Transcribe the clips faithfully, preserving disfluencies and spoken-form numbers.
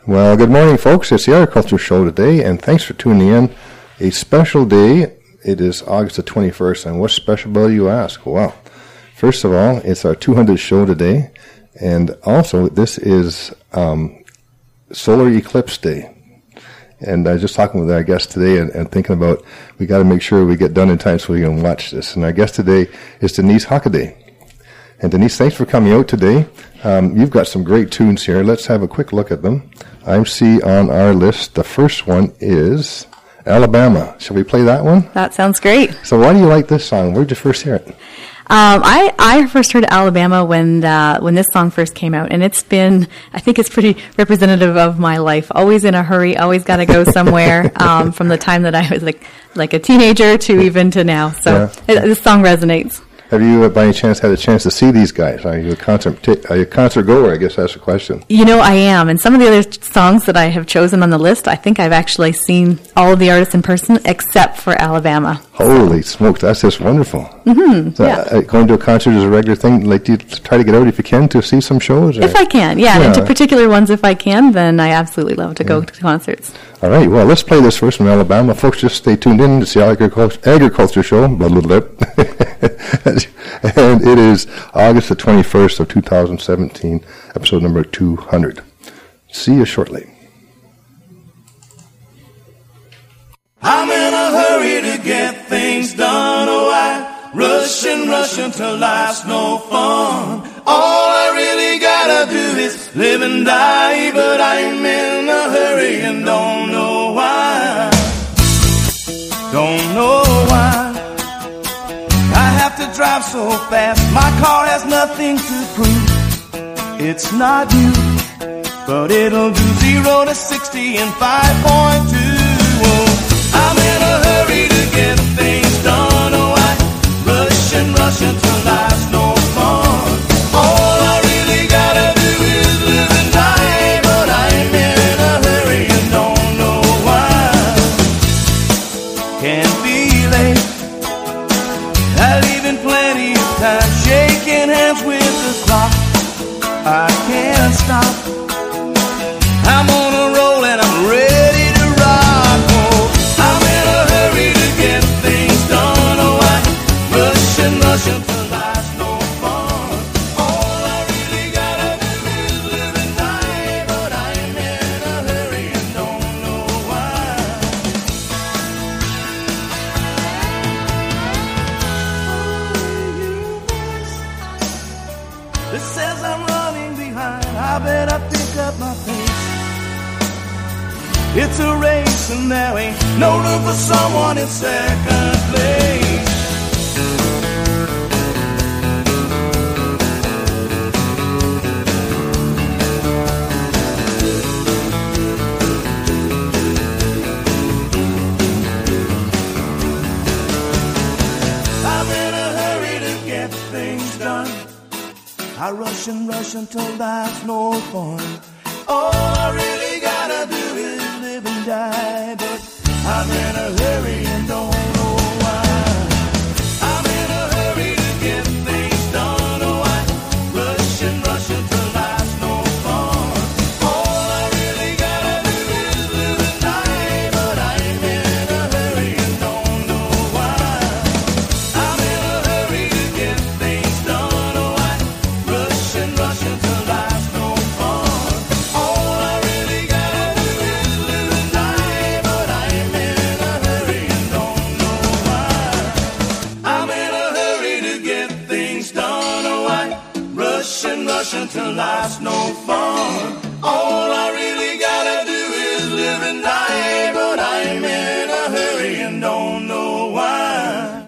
Well, good morning, folks. It's the Agriculture Show today, and thanks for tuning in. A special day. It is August the twenty-first, and what's special about it, you ask? Well, first of all, it's our two hundredth show today, and also this is um, Solar Eclipse Day. And I was just talking with our guest today and, and thinking about we got to make sure we get done in time so we can watch this. And our guest today is Denise Hockaday. And Denise, thanks for coming out today. Um, you've got some great tunes here. Let's have a quick look at them. I see on our list, the first one is Alabama. Shall we play that one? That sounds great. So why do you like this song? Where did you first hear it? Um, I, I first heard Alabama when uh, when this song first came out, and it's been, I think it's pretty representative of my life. Always in a hurry, always got to go somewhere um, from the time that I was like like a teenager to even to now. So yeah. it, this song resonates. Have you, uh, by any chance, had a chance to see these guys? Are you a concert, t- are you a concert goer? I guess that's the question. You know, I am. And some of the other songs that I have chosen on the list, I think I've actually seen all of the artists in person except for Alabama. Holy smokes, that's just wonderful. Mm-hmm, so, yeah. uh, going to a concert is a regular thing? Like, do you try to get out if you can to see some shows? Or? If I can, yeah. yeah. And to particular ones, if I can, then I absolutely love to yeah. go to concerts. All right, well, let's play this first from Alabama. Folks, just stay tuned in to the Agriculture, Agriculture Show. Blah, blah, blah. And it is August the twenty-first of two thousand seventeen, episode number two hundred. See you shortly. I'm in a hurry to get things done. Oh, I rush and rush until life's no fun. All I really gotta do is live and die, but I'm in a hurry and don't know why. Don't know why I have to drive so fast. My car has nothing to prove. It's not new, but it'll do zero to sixty in five point two. Oh, I'm in a hurry to get things done. Oh, I rush and rush until life's no fun. All I really gotta do is live and die, but I'm in a hurry and don't know why. Can't be late, I leave in plenty of time, shaking hands with the clock. I can't stop, I'm on a roll and I'm ready to rock. Oh, I'm in a hurry to get things done. Oh, I rush and rush until life's no fun. All I really gotta do is live and die, but I'm in a hurry and don't know why. It says I'm running behind, I better pick up my pace. It's a race and there ain't no room for someone in second place. I'm in a hurry to get things done. I rush and rush until life's no fun. All I really gotta do is live and die, but I'm in a hurry and don't know why. I'm in a hurry to get things done. Oh, I rush and rush until life's no fun. All I really gotta do is live and die, but I'm in a hurry and don't know why. I'm in a hurry to get things done. Oh, I rush and rush until life's no fun. All I really gotta do is live and die, but I'm in a hurry and don't know why. I'm in a hurry to get things done. Oh, I rush and rush until life's no fun. All I really gotta do is live and die, but I'm in a hurry and don't know why.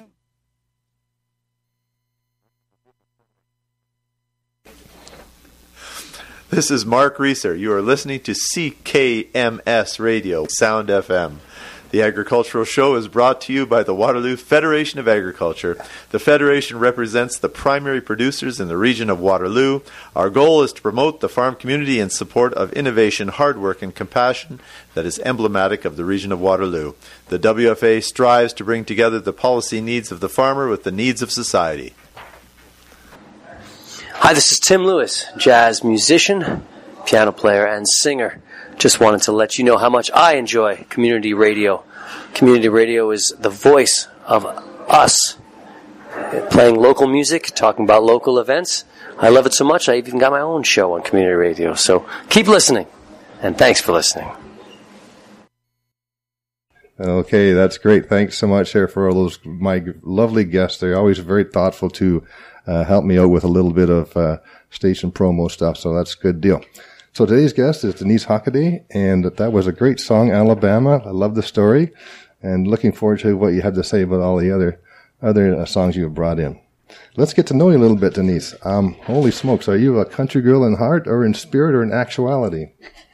This is Mark Reeser. You are listening to C K M S Radio, Sound F M. The Agricultural Show is brought to you by the Waterloo Federation of Agriculture. The Federation represents the primary producers in the region of Waterloo. Our goal is to promote the farm community in support of innovation, hard work, and compassion that is emblematic of the region of Waterloo. The W F A strives to bring together the policy needs of the farmer with the needs of society. Hi, this is Tim Lewis, jazz musician, piano player and singer. Just wanted to let you know how much I enjoy community radio. Community radio is the voice of us, playing local music, talking about local events. I love it so much, I even got my own show on community radio. So keep listening, and thanks for listening. Okay, that's great. Thanks so much there for all those, my lovely guests. They're always very thoughtful to uh, help me out with a little bit of uh, station promo stuff, so that's a good deal. So today's guest is Denise Hockaday, and that was a great song, Alabama. I love the story, and looking forward to what you have to say about all the other other uh, songs you have brought in. Let's get to know you a little bit, Denise. Um, holy smokes, are you a country girl in heart or in spirit or in actuality?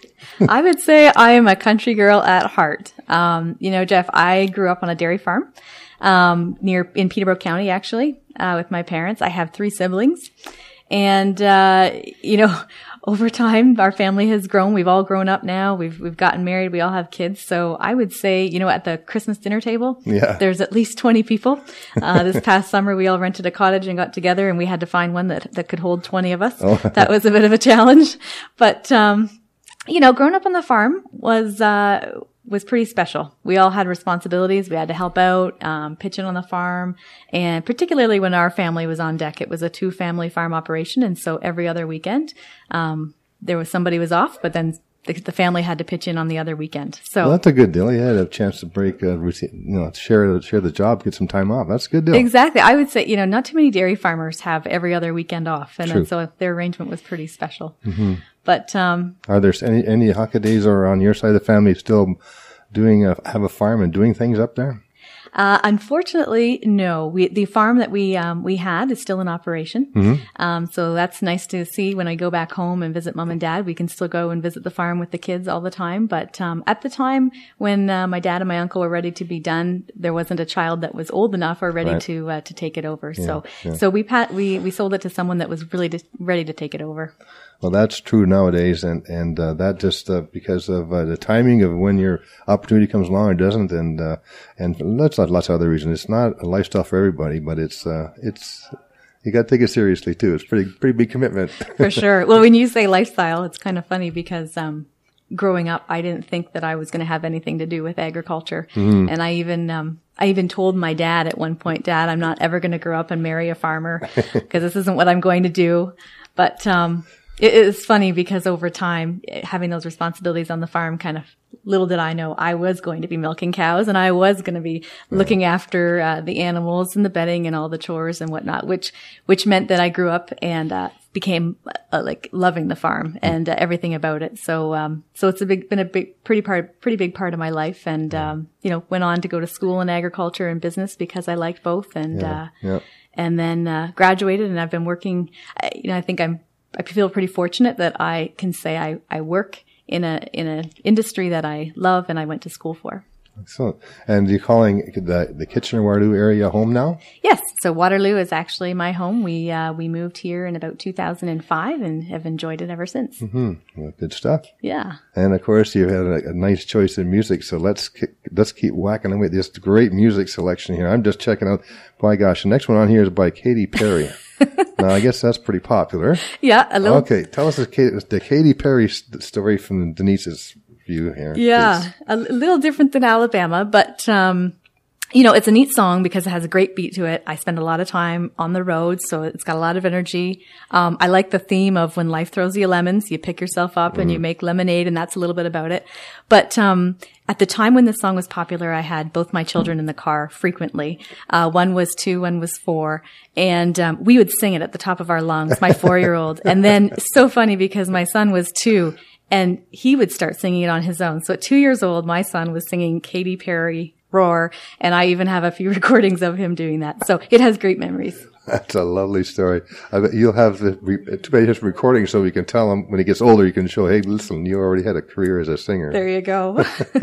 I would say I am a country girl at heart. Um, you know, Jeff, I grew up on a dairy farm um, near in Peterborough County, actually, uh, with my parents. I have three siblings. And, uh, you know, over time, our family has grown. We've all grown up now. We've, we've gotten married. We all have kids. So I would say, you know, at the Christmas dinner table, yeah. there's at least twenty people. Uh, this past summer, we all rented a cottage and got together, and we had to find one that, that could hold twenty of us. Oh. That was a bit of a challenge. But, um, you know, growing up on the farm was, uh, was pretty special. We all had responsibilities. We had to help out, um, pitch in on the farm. And particularly when our family was on deck, it was a two family farm operation. And so every other weekend, um, there was somebody was off, but then the, the family had to pitch in on the other weekend. So well, that's a good deal. You had a chance to break a routine, you know, share, share the job, get some time off. That's a good deal. Exactly. I would say, you know, not too many dairy farmers have every other weekend off. And True. then so their arrangement was pretty special. Mm-hmm. But, um, are there any, any Hockadays or on your side of the family still doing a, have a farm and doing things up there? Uh, unfortunately, no. We, the farm that we, um, we had is still in operation. Mm-hmm. Um, so that's nice to see when I go back home and visit mom and dad. We can still go and visit the farm with the kids all the time. But, um, at the time when, uh, my dad and my uncle were ready to be done, there wasn't a child that was old enough or ready right. to, uh, to take it over. Yeah, so, yeah. so we pat, we, we sold it to someone that was really just ready to take it over. Well, that's true nowadays, and and uh, that just uh, because of uh, the timing of when your opportunity comes along or doesn't, and uh, and that's not lots of other reasons. It's not a lifestyle for everybody, but it's uh, it's you got to take it seriously too. It's pretty pretty big commitment. For sure. Well, when you say lifestyle, it's kind of funny because um, growing up, I didn't think that I was going to have anything to do with agriculture, mm-hmm. and I even um, I even told my dad at one point, Dad, I'm not ever going to grow up and marry a farmer because this isn't what I'm going to do. But um, it is funny because over time, having those responsibilities on the farm, kind of little did I know I was going to be milking cows and I was going to be looking after uh, the animals and the bedding and all the chores and whatnot, which which meant that I grew up and uh, became uh, like loving the farm and uh, everything about it. So um, so it's a big, been a big, pretty part, pretty big part of my life, and um, you know, went on to go to school in agriculture and business because I liked both, and yeah, uh, yeah. and then uh, graduated, and I've been working. You know, I think I'm. I feel pretty fortunate that I can say I, I work in a in an industry that I love and I went to school for. Excellent. And you're calling the the Kitchener-Waterloo area home now? Yes. So Waterloo is actually my home. We uh, we moved here in about two thousand five and have enjoyed it ever since. Mm-hmm. Well, good stuff. Yeah. And of course, you've had a, a nice choice in music. So let's let's keep whacking away this great music selection here. I'm just checking out. By gosh, the next one on here is by Katy Perry. Now, I guess that's pretty popular. Yeah, a little. Okay, tell us the, the Katy Perry story from Denise's view here. Yeah, please. a little different than Alabama, but um, you know, it's a neat song because it has a great beat to it. I spend a lot of time on the road, so it's got a lot of energy. Um, I like the theme of when life throws you lemons, you pick yourself up mm. and you make lemonade, and that's a little bit about it. But um, at the time when this song was popular, I had both my children in the car frequently. Uh, one was two, one was four. And um, we would sing it at the top of our lungs, my four-year-old. And then so funny because my son was two, and he would start singing it on his own. So at two years old, my son was singing Katy Perry, Roar, and I even have a few recordings of him doing that. So it has great memories. That's a lovely story. I bet you'll have the too bad just recording so we can tell him when he gets older. You can show, hey, listen, you already had a career as a singer. There you go.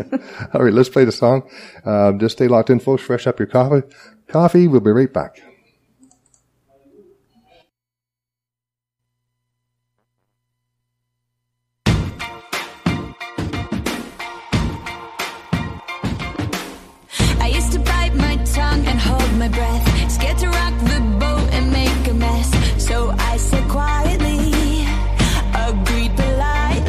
All right, let's play the song. Um, just stay locked in, folks. Fresh up your coffee. Coffee. We'll be right back. I used to bite my tongue and hold my breath, scared to rock the boat and make a mess. So I said quietly, agreed politely.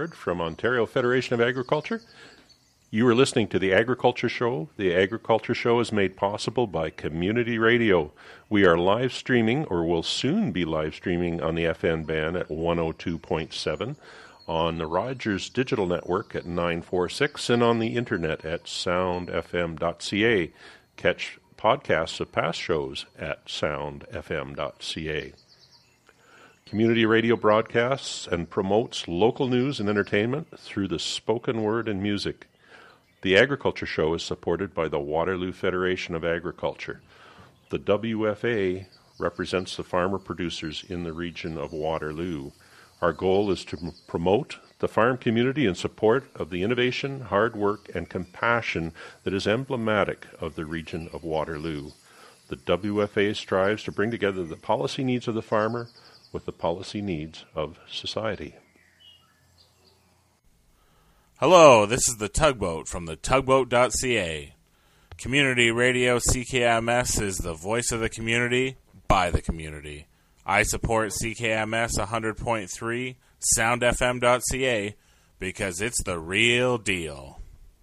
Ward from Ontario Federation of Agriculture. You are listening to The Agriculture Show. The Agriculture Show is made possible by Community Radio. We are live streaming, or will soon be live streaming, on the F M band at one oh two point seven, on the Rogers Digital Network at nine forty-six, and on the internet at sound f m dot c a. Catch podcasts of past shows at sound f m dot c a. Community Radio broadcasts and promotes local news and entertainment through the spoken word and music. The Agriculture Show is supported by the Waterloo Federation of Agriculture. The W F A represents the farmer producers in the region of Waterloo. Our goal is to m- promote the farm community in support of the innovation, hard work, and compassion that is emblematic of the region of Waterloo. The W F A strives to bring together the policy needs of the farmer with the policy needs of society. Hello, this is the Tugboat from the tugboat dot c a. Community Radio C K M S is the voice of the community, by the community. I support C K M S one hundred point three, sound f m dot c a, because it's the real deal.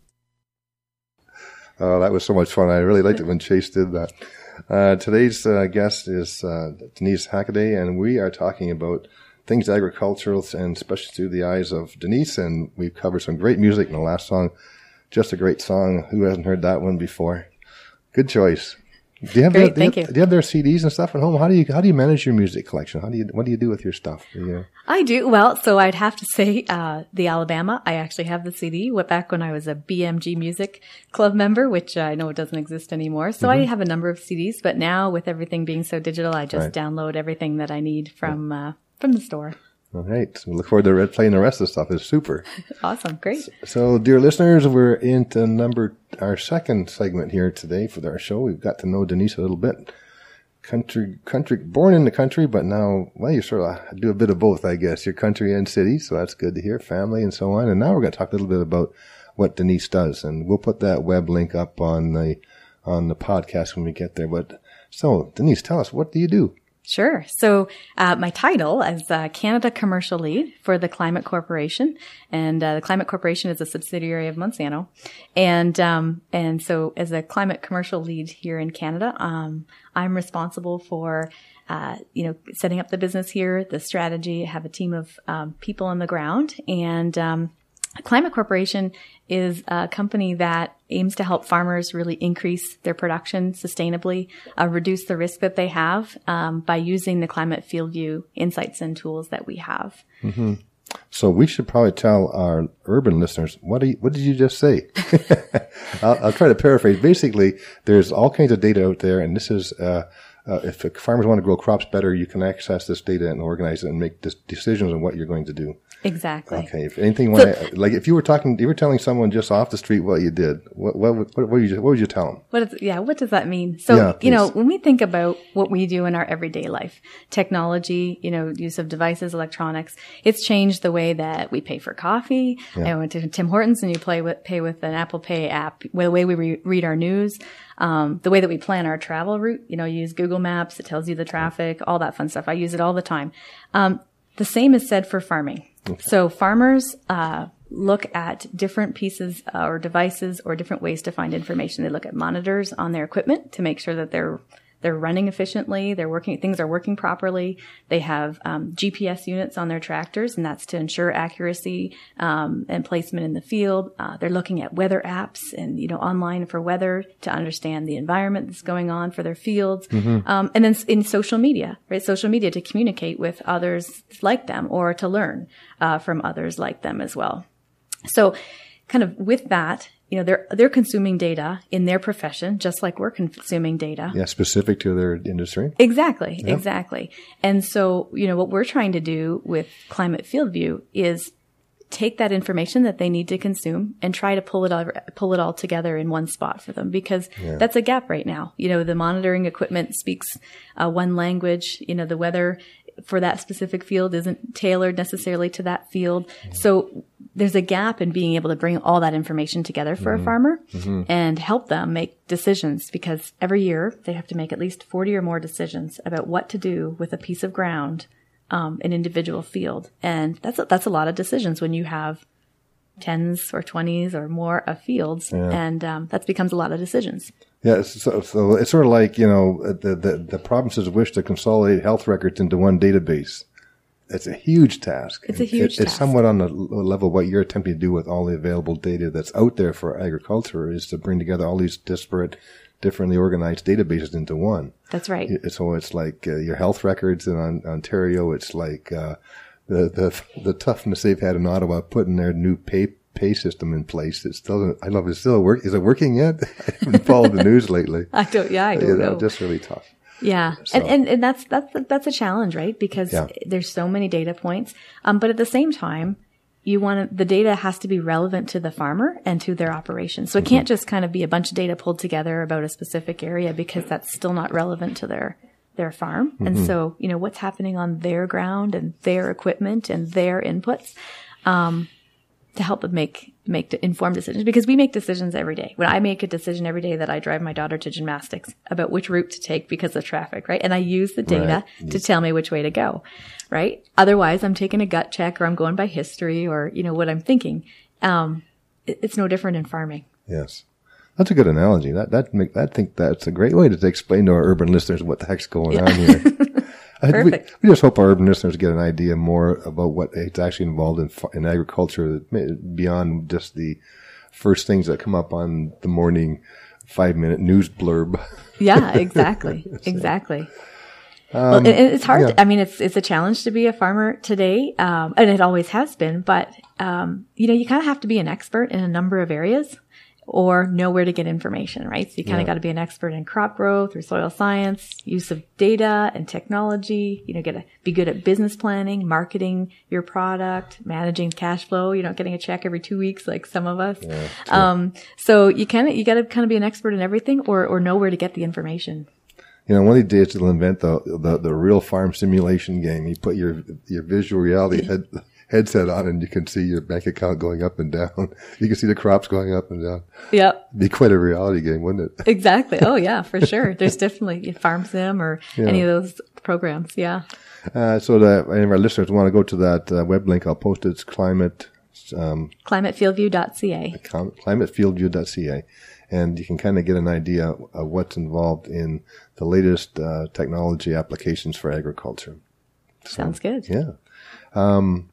Oh, that was so much fun. I really liked it when Chase did that. Uh, today's uh, guest is uh, Denise Hackaday, and we are talking about things agricultural, and especially through the eyes of Denise. And we've covered some great music in the last song. Just a great song. Who hasn't heard that one before? Good choice. Do you have Great, their, thank do you. you. Have, do you have their C Ds and stuff at home? How do you how do you manage your music collection? How do you what do you do with your stuff? Do you, I do. Well, so I'd have to say, uh, the Alabama, I actually have the C D what back when I was a B M G Music Club member, which I know it doesn't exist anymore. So mm-hmm. I have a number of C Ds, but now with everything being so digital, I just right. download everything that I need from, uh, from the store. All right. So we look forward to playing the rest of the stuff. It's super. Awesome. Great. So, so, dear listeners, we're into number, our second segment here today for our show. We've got to know Denise a little bit. Country, country, born in the country, but now, well, you sort of do a bit of both, I guess. You're country and city, so that's good to hear. Family and so on. And now we're going to talk a little bit about what Denise does. And we'll put that web link up on the, on the podcast when we get there. But so, Denise, tell us, what do you do? Sure. So uh, my title is uh, Canada Commercial Lead for the Climate Corporation, and uh, the Climate Corporation is a subsidiary of Monsanto. And um, and so as a Climate Commercial Lead here in Canada, um, I'm responsible for uh, you know setting up the business here, the strategy, have a team of um, people on the ground, and um, Climate Corporation is a company that aims to help farmers really increase their production sustainably, uh, reduce the risk that they have um, by using the Climate Field View insights and tools that we have. Mm-hmm. So we should probably tell our urban listeners, what, do you, what did you just say? I'll, I'll try to paraphrase. Basically, there's all kinds of data out there, and this is uh, uh, if farmers want to grow crops better, you can access this data and organize it and make dis- decisions on what you're going to do. Exactly. Okay. If anything, you so, want to, like if you were talking, you were telling someone just off the street what you did, what what what, what would you what would you tell them? What is, yeah, what does that mean? So, yeah, you know, when we think about what we do in our everyday life, technology, you know, use of devices, electronics, it's changed the way that we pay for coffee. Yeah. I went to Tim Hortons and you play with, pay with an Apple Pay app, the way we re- read our news, um, the way that we plan our travel route, you know, you use Google Maps, it tells you the traffic, all that fun stuff. I use it all the time. Um, the same is said for farming. Okay. So farmers uh, look at different pieces uh, or devices or different ways to find information. They look at monitors on their equipment to make sure that they're they're running efficiently, they're working, things are working properly. They have um, G P S units on their tractors, and that's to ensure accuracy um, and placement in the field. Uh, they're looking at weather apps and you know online for weather to understand the environment that's going on for their fields. Mm-hmm. Um, and then in social media, right? Social media to communicate with others like them or to learn uh, from others like them as well. So, kind of with that. You know, they're, they're consuming data in their profession, just like we're consuming data. Yeah, specific to their industry. Exactly, yep. exactly. And so, you know, what we're trying to do with Climate Field View is take that information that they need to consume and try to pull it all, pull it all together in one spot for them, because yeah. that's a gap right now. You know, the monitoring equipment speaks uh, one language, you know, the weather for that specific field isn't tailored necessarily to that field. Mm-hmm. So there's a gap in being able to bring all that information together for mm-hmm. a farmer mm-hmm. and help them make decisions, because every year they have to make at least forty or more decisions about what to do with a piece of ground um, an individual field. And that's a, that's a lot of decisions when you have tens or twenties or more of fields. Yeah. And um, that becomes a lot of decisions. Yeah, so, so it's sort of like, you know, the, the, the provinces wish to consolidate health records into one database. It's a huge task. It's a huge it, task. It's somewhat on the level of what you're attempting to do with all the available data that's out there for agriculture, is to bring together all these disparate, differently organized databases into one. That's right. So it's like uh, your health records in on, Ontario. It's like uh, the, the the toughness they've had in Ottawa putting their new pay pay system in place. It's still, I love it. It's still work. Is it working yet? I haven't followed the news lately. I don't. Yeah, I don't you know. know. Just really tough. Yeah. So. And, and, and that's, that's, that's a challenge, right? Because Yeah. there's so many data points. Um, but at the same time, you want to, the data has to be relevant to the farmer and to their operation. So it Mm-hmm. can't just kind of be a bunch of data pulled together about a specific area, because that's still not relevant to their, their farm. Mm-hmm. And so, you know, what's happening on their ground and their equipment and their inputs, um, to help them make, make the informed decisions, because we make decisions every day. When I make a decision every day that I drive my daughter to gymnastics about which route to take because of traffic, right? And I use the data Right. to tell me which way to go, right? Otherwise, I'm taking a gut check, or I'm going by history, or, you know, what I'm thinking. Um, it, it's no different in farming. Yes. That's a good analogy. That, that make, I think that's a great way to explain to our urban listeners what the heck's going on here. I- Perfect. We, we just hope our urban listeners get an idea more about what it's actually involved in, fa- in agriculture, beyond just the first things that come up on the morning five minute news blurb. Yeah, exactly. Exactly. well, and and it's hard. yeah. To, I mean, it's, it's a challenge to be a farmer today. Um, and it always has been, but, um, you know, you kind of have to be an expert in a number of areas, or know where to get information, right? So you kind of got to be an expert in crop growth or soil science, use of data and technology, you know, get to be good at business planning, marketing your product, managing cash flow, you know, getting a check every two weeks like some of us. Yeah, um, so you kind of, you got to kind of be an expert in everything, or, or know where to get the information. You know, one of these days they'll invent the, the, the real farm simulation game. You put your, your visual reality head, headset on, and you can see your bank account going up and down. You can see the crops going up and down. Yep. It'd be quite a reality game, wouldn't it? Exactly. Oh yeah, for sure. There's definitely Farm Sim or Yeah. any of those programs. Yeah. Uh, so that any of our listeners want to go to that uh, web link, I'll post it. It's climate, um, climate fieldview dot c a. climate fieldview dot c a. And you can kind of get an idea of what's involved in the latest uh, technology applications for agriculture. Sounds good. Yeah. Um,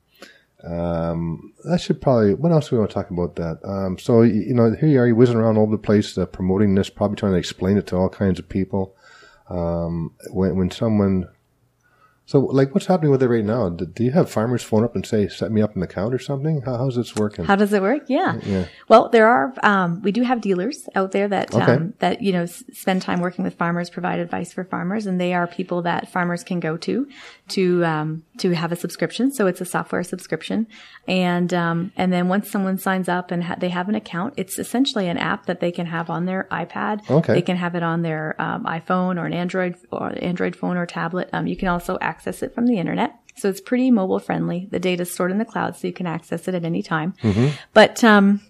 um, that should probably, what else do we want to talk about that? Um, so, you, you know, here you are, you're whizzing around all over the place, uh, promoting this, probably trying to explain it to all kinds of people. Um, when, when someone, so like what's happening with it right now? Do, do you have farmers phone up and say, set me up an account or something? How, how's this working? How does it work? Yeah. Yeah. Well, there are, um, we do have dealers out there that, Okay. um, that, you know, s- spend time working with farmers, provide advice for farmers. And they are people that farmers can go to, to, um, to have a subscription. So it's a software subscription. And, um, and then once someone signs up and ha- they have an account, it's essentially an app that they can have on their iPad. Okay. They can have it on their, um, iPhone or an Android or Android phone or tablet. Um, you can also access it from the internet. So it's pretty mobile friendly. The data is stored in the cloud, so you can access it at any time. But, um,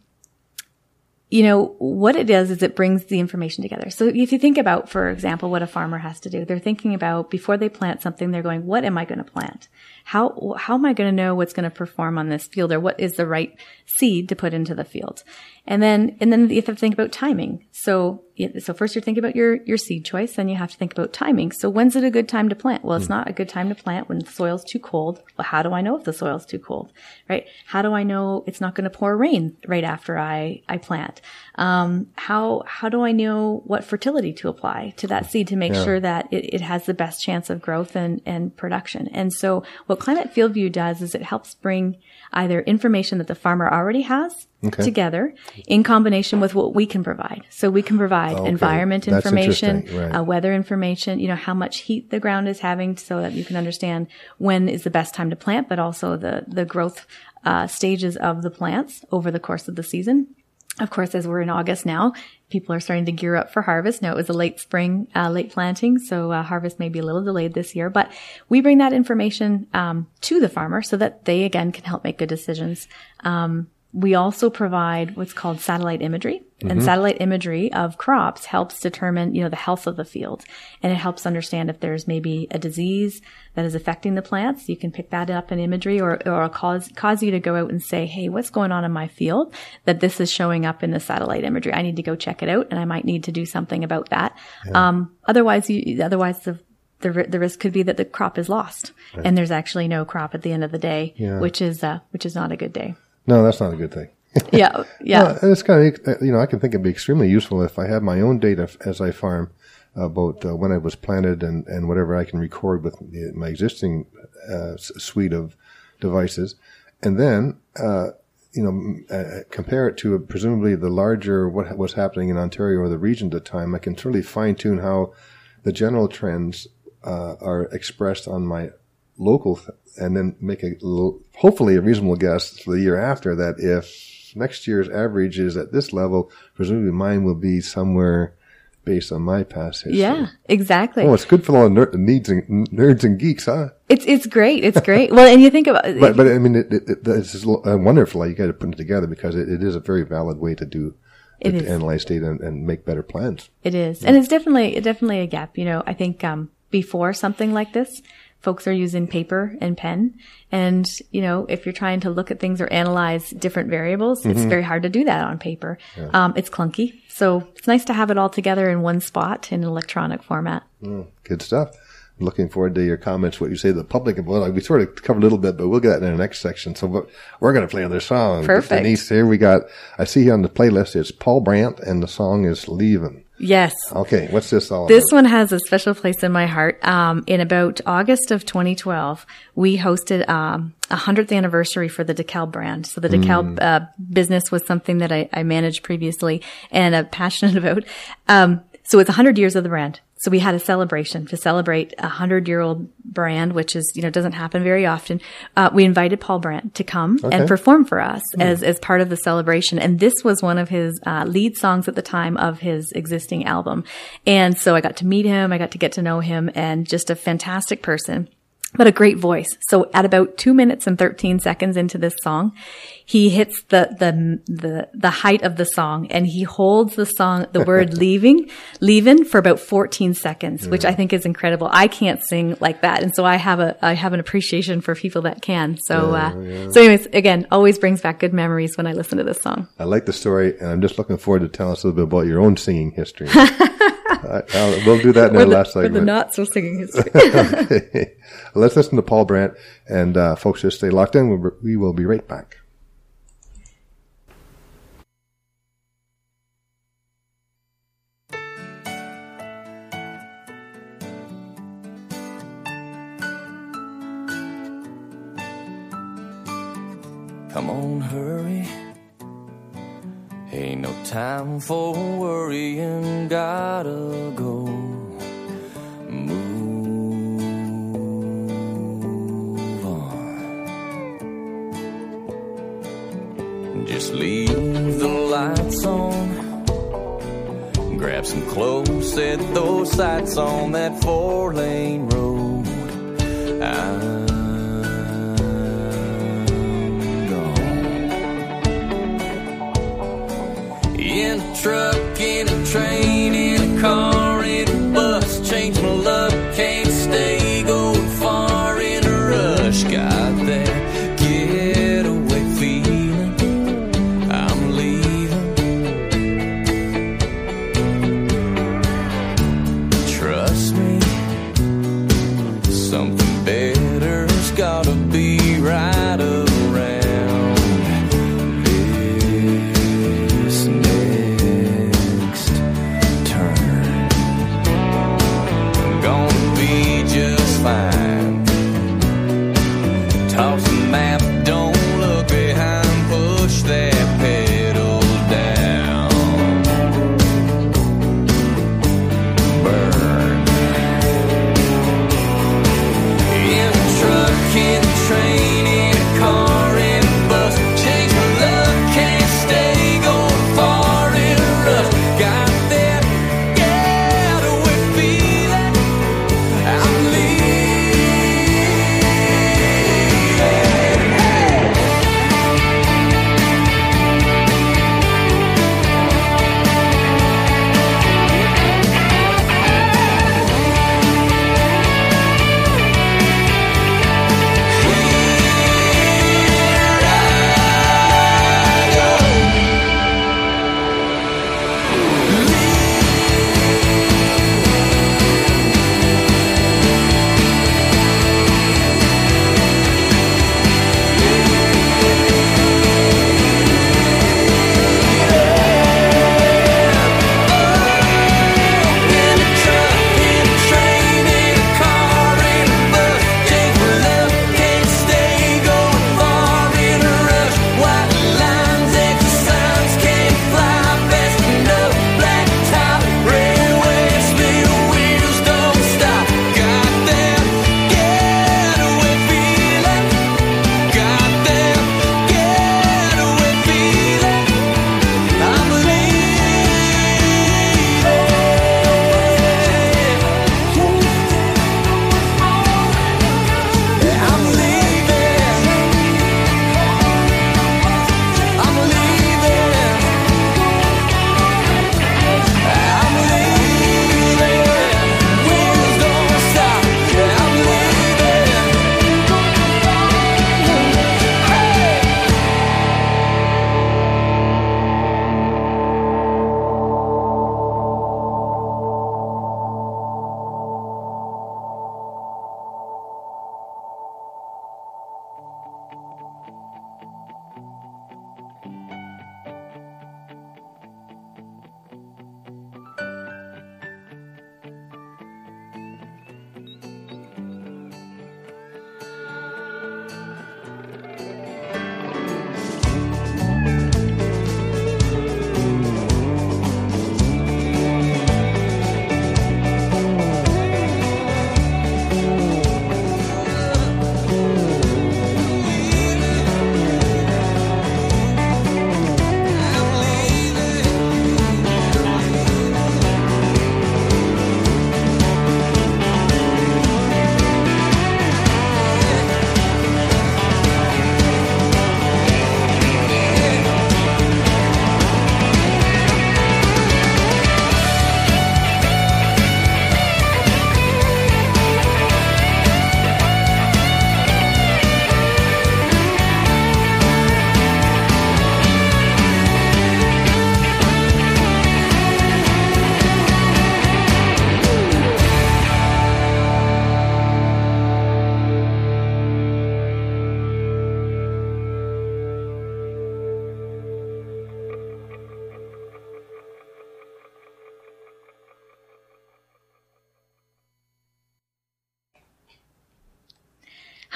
you know, what it does is it brings the information together. So if you think about, for example, what a farmer has to do, they're thinking about before they plant something, they're going, what am I going to plant? How, how am I going to know what's going to perform on this field, or what is the right seed to put into the field? And then, and then you have to think about timing. So, so first you're thinking about your, your seed choice, then you have to think about timing. So when's it a good time to plant? Well, it's not a good time to plant when the soil's too cold. Well, how do I know if the soil's too cold, right? How do I know it's not going to pour rain right after I, I plant? Um, how, how do I know what fertility to apply to that seed to make Yeah. sure that it, it has the best chance of growth and, and production? And so what Climate Field View does is it helps bring either information that the farmer already has Okay. together in combination with what we can provide. So we can provide Okay. environment That's information, interesting. Right. uh, weather information, you know, how much heat the ground is having, so that you can understand when is the best time to plant, but also the, the growth uh, stages of the plants over the course of the season. Of course, as we're in August now, people are starting to gear up for harvest. Now, it was a late spring, uh, late planting, so uh, harvest may be a little delayed this year. But we bring that information um, to the farmer so that they, again, can help make good decisions. Um, we also provide what's called satellite imagery. And Mm-hmm. satellite imagery of crops helps determine, you know, the health of the field. And it helps understand if there's maybe a disease that is affecting the plants. You can pick that up in imagery, or, or cause, cause you to go out and say, hey, what's going on in my field that this is showing up in the satellite imagery? I need to go check it out, and I might need to do something about that. Yeah. Um, otherwise, you, otherwise the, the, the risk could be that the crop is lost, right, and there's actually no crop at the end of the day, yeah. which is, uh, which is not a good day. No, that's not a good thing. yeah, yeah. Well, and it's kind of, you know, I can think it'd be extremely useful if I have my own data as I farm about uh, when I was planted and, and whatever I can record with the, my existing uh, suite of devices. And then, uh, you know, uh, compare it to uh, presumably the larger what was happening in Ontario or the region at the time. I can really fine tune how the general trends uh, are expressed on my local th- and then make a little, hopefully a reasonable guess for the year after that if next year's average is at this level, presumably mine will be somewhere based on my past history. Yeah, exactly. Oh, it's good for all the ner- needs and, nerds and geeks, huh? It's it's great. It's great. Well, and you think about But, but I mean, it, it, it, it's just uh, wonderful how you got to put it together because it, it is a very valid way to do, It to is. analyze data and, and make better plans. It is. And it's definitely definitely a gap. You know, I think um, before something like this, folks are using paper and pen. And, you know, if you're trying to look at things or analyze different variables, it's very hard to do that on paper. Yeah. Um, it's clunky. So it's nice to have it all together in one spot in an electronic format. Mm, good stuff. Looking forward to your comments, what you say to the public about it. We sort of covered a little bit, but we'll get that in the next section. So we're, we're going to play another song. Perfect. Denise, here we got, I see here on the playlist, it's Paul Brandt, and the song is Leavin'. Yes. Okay, what's this all This about? one has a special place in my heart. Um, in about August of twenty twelve, we hosted um, a hundredth anniversary for the DeKalb brand. So the DeKalb Mm. uh, business was something that I, I managed previously and I'm passionate about. Um, so it's one hundred years of the brand. So we had a celebration to celebrate a hundred-year-old brand, which is, you know, doesn't happen very often. Uh, we invited Paul Brandt to come Okay. and perform for us as as part of the celebration. And this was one of his uh, lead songs at the time of his existing album. And so I got to meet him. I got to get to know him, and just a fantastic person, but a great voice. So at about two minutes and thirteen seconds into this song, he hits the, the, the, the height of the song, and he holds the song, the word leaving, leaving for about fourteen seconds, which I think is incredible. I can't sing like that. And so I have a, I have an appreciation for people that can. So, Yeah, uh, yeah. so anyways, again, always brings back good memories when I listen to this song. I like the story, and I'm just looking forward to telling us a little bit about your own singing history. I, I'll, we'll do that in Or our the, last or segment. the not so singing history. Okay. Let's listen to Paul Brandt, and uh, folks, just stay locked in. We'll, we will be right back. Come on, hurry. Ain't no time for worrying, gotta go. Move on. Just leave the lights on. Grab some clothes, set those sights on that four-lane road. I in a truck, in a train, in a car, in a bus. Change my luck, can't stay, go far in a rush. Got that getaway feeling, I'm leaving. Trust me, something better's gotta be right around. This next turn.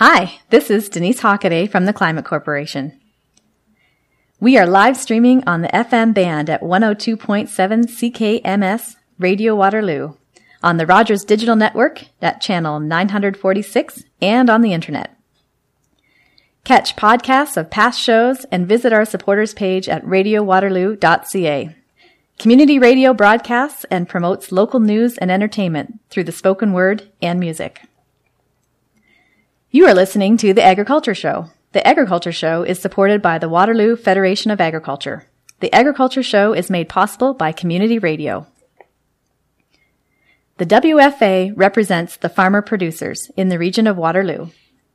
Hi, this is Denise Hockaday from the Climate Corporation. We are live streaming on the F M band at one oh two point seven C K M S Radio Waterloo, on the Rogers Digital Network at channel nine forty-six, and on the internet. Catch podcasts of past shows and visit our supporters page at radio waterloo dot c a. Community radio broadcasts and promotes local news and entertainment through the spoken word and music. You are listening to The Agriculture Show. The Agriculture Show is supported by the Waterloo Federation of Agriculture. The Agriculture Show is made possible by community radio. The W F A represents the farmer producers in the region of Waterloo.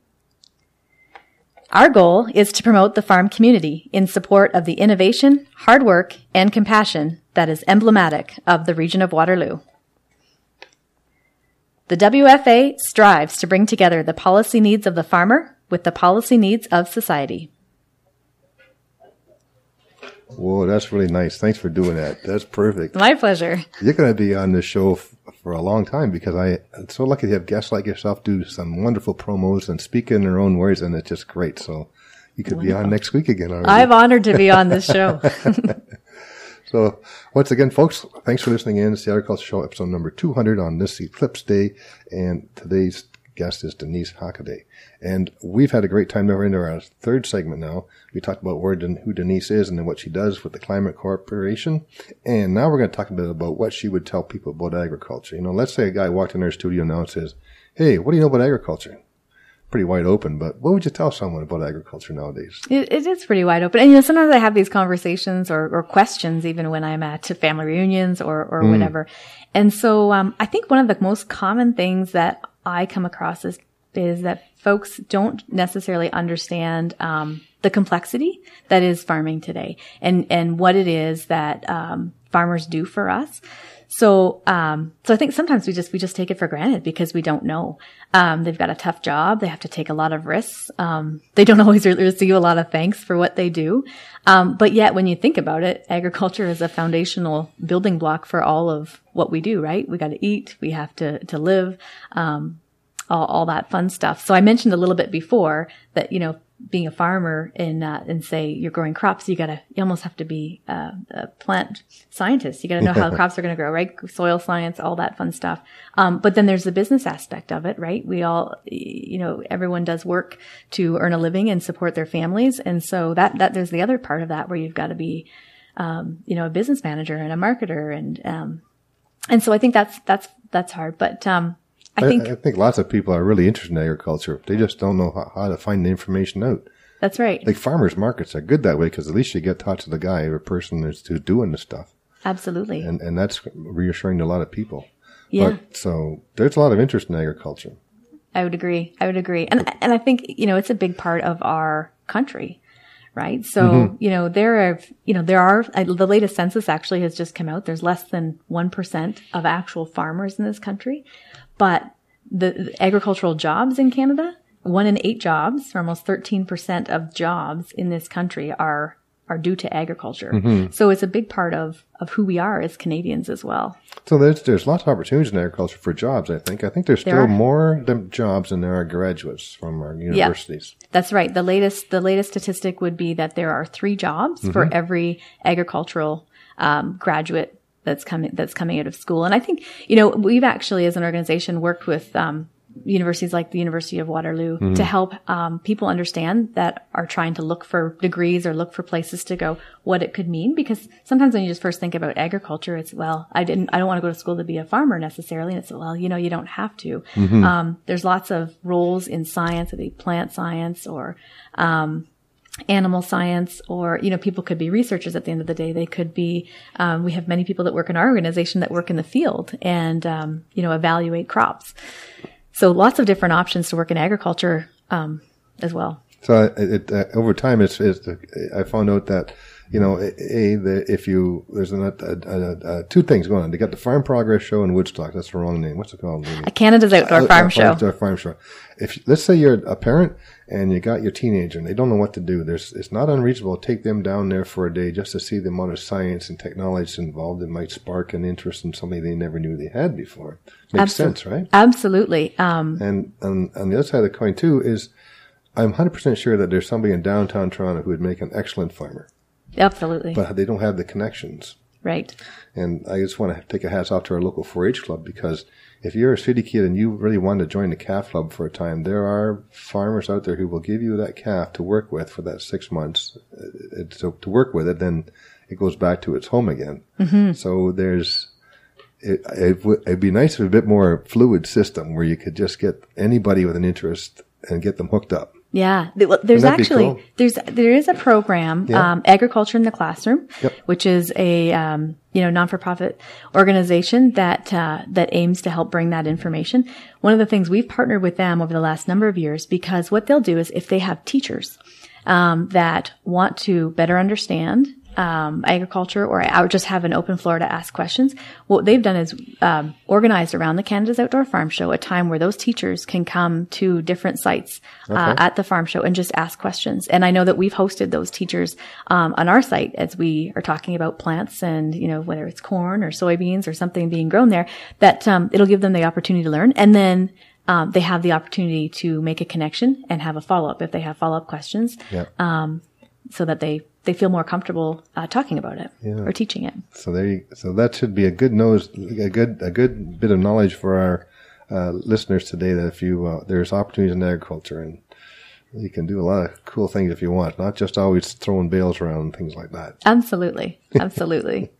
Our goal is to promote the farm community in support of the innovation, hard work, and compassion that is emblematic of the region of Waterloo. The W F A strives to bring together the policy needs of the farmer with the policy needs of society. Whoa, that's really nice. Thanks for doing that. That's perfect. My pleasure. You're going to be on this show f- for a long time because I, I'm so lucky to have guests like yourself do some wonderful promos and speak in their own words, and it's just great. So you could Wonderful. be on next week again already. I'm honored to be on this show. So once again, folks, thanks for listening in. It's the Agriculture Show, episode number two hundred on this Eclipse Day, and today's guest is Denise Hockaday. And we've had a great time. We're into our third segment now. We talked about where Den- who Denise is and then what she does with the Climate Corporation. And now we're going to talk a bit about what she would tell people about agriculture. You know, let's say a guy walked in our studio now and says, hey, what do you know about agriculture? Pretty wide open, but what would you tell someone about agriculture nowadays? It, it is pretty wide open. And, you know, sometimes I have these conversations or, or questions even when I'm at family reunions or, or mm. whatever. And so um, I think one of the most common things that I come across is, is that folks don't necessarily understand um, the complexity that is farming today and, and what it is that um, farmers do for us. So, um, so I think sometimes we just, we just take it for granted because we don't know. Um, they've got a tough job. They have to take a lot of risks. Um, they don't always receive a lot of thanks for what they do. Um, but yet when you think about it, agriculture is a foundational building block for all of what we do, right? We got to eat. We have to, to live, um, all, all that fun stuff. So I mentioned a little bit before that, you know, being a farmer and, uh, and say you're growing crops, you gotta, you almost have to be uh, a plant scientist. You gotta know how crops are gonna grow, right? Soil science, all that fun stuff. Um, but then there's the business aspect of it, right? We all, you know, everyone does work to earn a living and support their families. And so that, that there's the other part of that where you've got to be, um, you know, a business manager and a marketer. And, um, and so I think that's, that's, that's hard. But, um, I think, I, I think lots of people are really interested in agriculture. They just don't know how, how to find the information out. That's right. Like farmers markets are good that way because at least you get taught to the guy or person who's, who's doing the stuff. Absolutely. And and that's reassuring to a lot of people. Yeah. But, so there's a lot of interest in agriculture. I would agree. I would agree. And and I think, you know, it's a big part of our country, right? So, mm-hmm. you know, there are, you know, there are, uh, the latest census actually has just come out. There's less than one percent of actual farmers in this country. But the, the agricultural jobs in Canada, one in eight jobs, or almost thirteen percent of jobs in this country are are due to agriculture. Mm-hmm. So it's a big part of, of who we are as Canadians as well. So there's there's lots of opportunities in agriculture for jobs, I think. I think there's still there more jobs than there are graduates from our universities. Yeah, that's right. The latest the latest statistic would be that there are three jobs mm-hmm. for every agricultural um, graduate that's coming that's coming out of school. And I think, you know, we've actually as an organization worked with um universities like the University of Waterloo mm-hmm. to help um people understand that are trying to look for degrees or look for places to go, what it could mean. Because sometimes when you just first think about agriculture, it's, well, I didn't I don't want to go to school to be a farmer necessarily. And it's, well, you know, you don't have to. Mm-hmm. Um there's lots of roles in science, whether it be plant science or um animal science, or, you know, people could be researchers at the end of the day. They could be, um, we have many people that work in our organization that work in the field and, um, you know, evaluate crops. So lots of different options to work in agriculture, um, as well. So it, it, uh, over time, it's, it's, I found out that, you know, a, the, if you, there's a, a, a, a, two things going on. They got the Farm Progress Show in Woodstock. That's the wrong name. What's it called? A Canada's Outdoor uh, Farm uh, Show. Outdoor Farm Show. If, let's say you're a parent and you got your teenager and they don't know what to do. There's, it's not unreasonable to take them down there for a day just to see the amount of science and technology involved that might spark an interest in something they never knew they had before. Makes Absol- sense, right? Absolutely. Um, and on, on the other side of the coin too is, I'm one hundred percent sure that there's somebody in downtown Toronto who would make an excellent farmer, Absolutely. but they don't have the connections. Right. And I just want to take a hats off to our local four H club, because if you're a city kid and you really want to join the calf club for a time, there are farmers out there who will give you that calf to work with for that six months. Uh, to, to work with it, then it goes back to its home again. Mm-hmm. So there's, it, it w- it'd be nice if a bit more fluid system where you could just get anybody with an interest and get them hooked up. Yeah, Th- well, there's Wouldn't that be actually cool? there's there is a program, Yeah. um, Agriculture in the Classroom, Yep. which is a um, you know non-for-profit organization that uh, that aims to help bring that information. One of the things we've partnered with them over the last number of years, because what they'll do is if they have teachers um, that want to better understand um, agriculture, or I would just have an open floor to ask questions. What they've done is um, organized around the Canada's Outdoor Farm Show a time where those teachers can come to different sites uh, Okay. at the farm show and just ask questions. And I know that we've hosted those teachers um, on our site as we are talking about plants and, you know, whether it's corn or soybeans or something being grown there, that um, it'll give them the opportunity to learn. And then um, they have the opportunity to make a connection and have a follow-up if they have follow-up questions. Yeah. Um, so that they, they feel more comfortable uh, talking about it Yeah. or teaching it. So there, you, so that should be a good nose, a good, a good bit of knowledge for our uh, listeners today. That if you uh, there's opportunities in agriculture, and you can do a lot of cool things if you want, not just always throwing bales around and things like that. Absolutely, absolutely.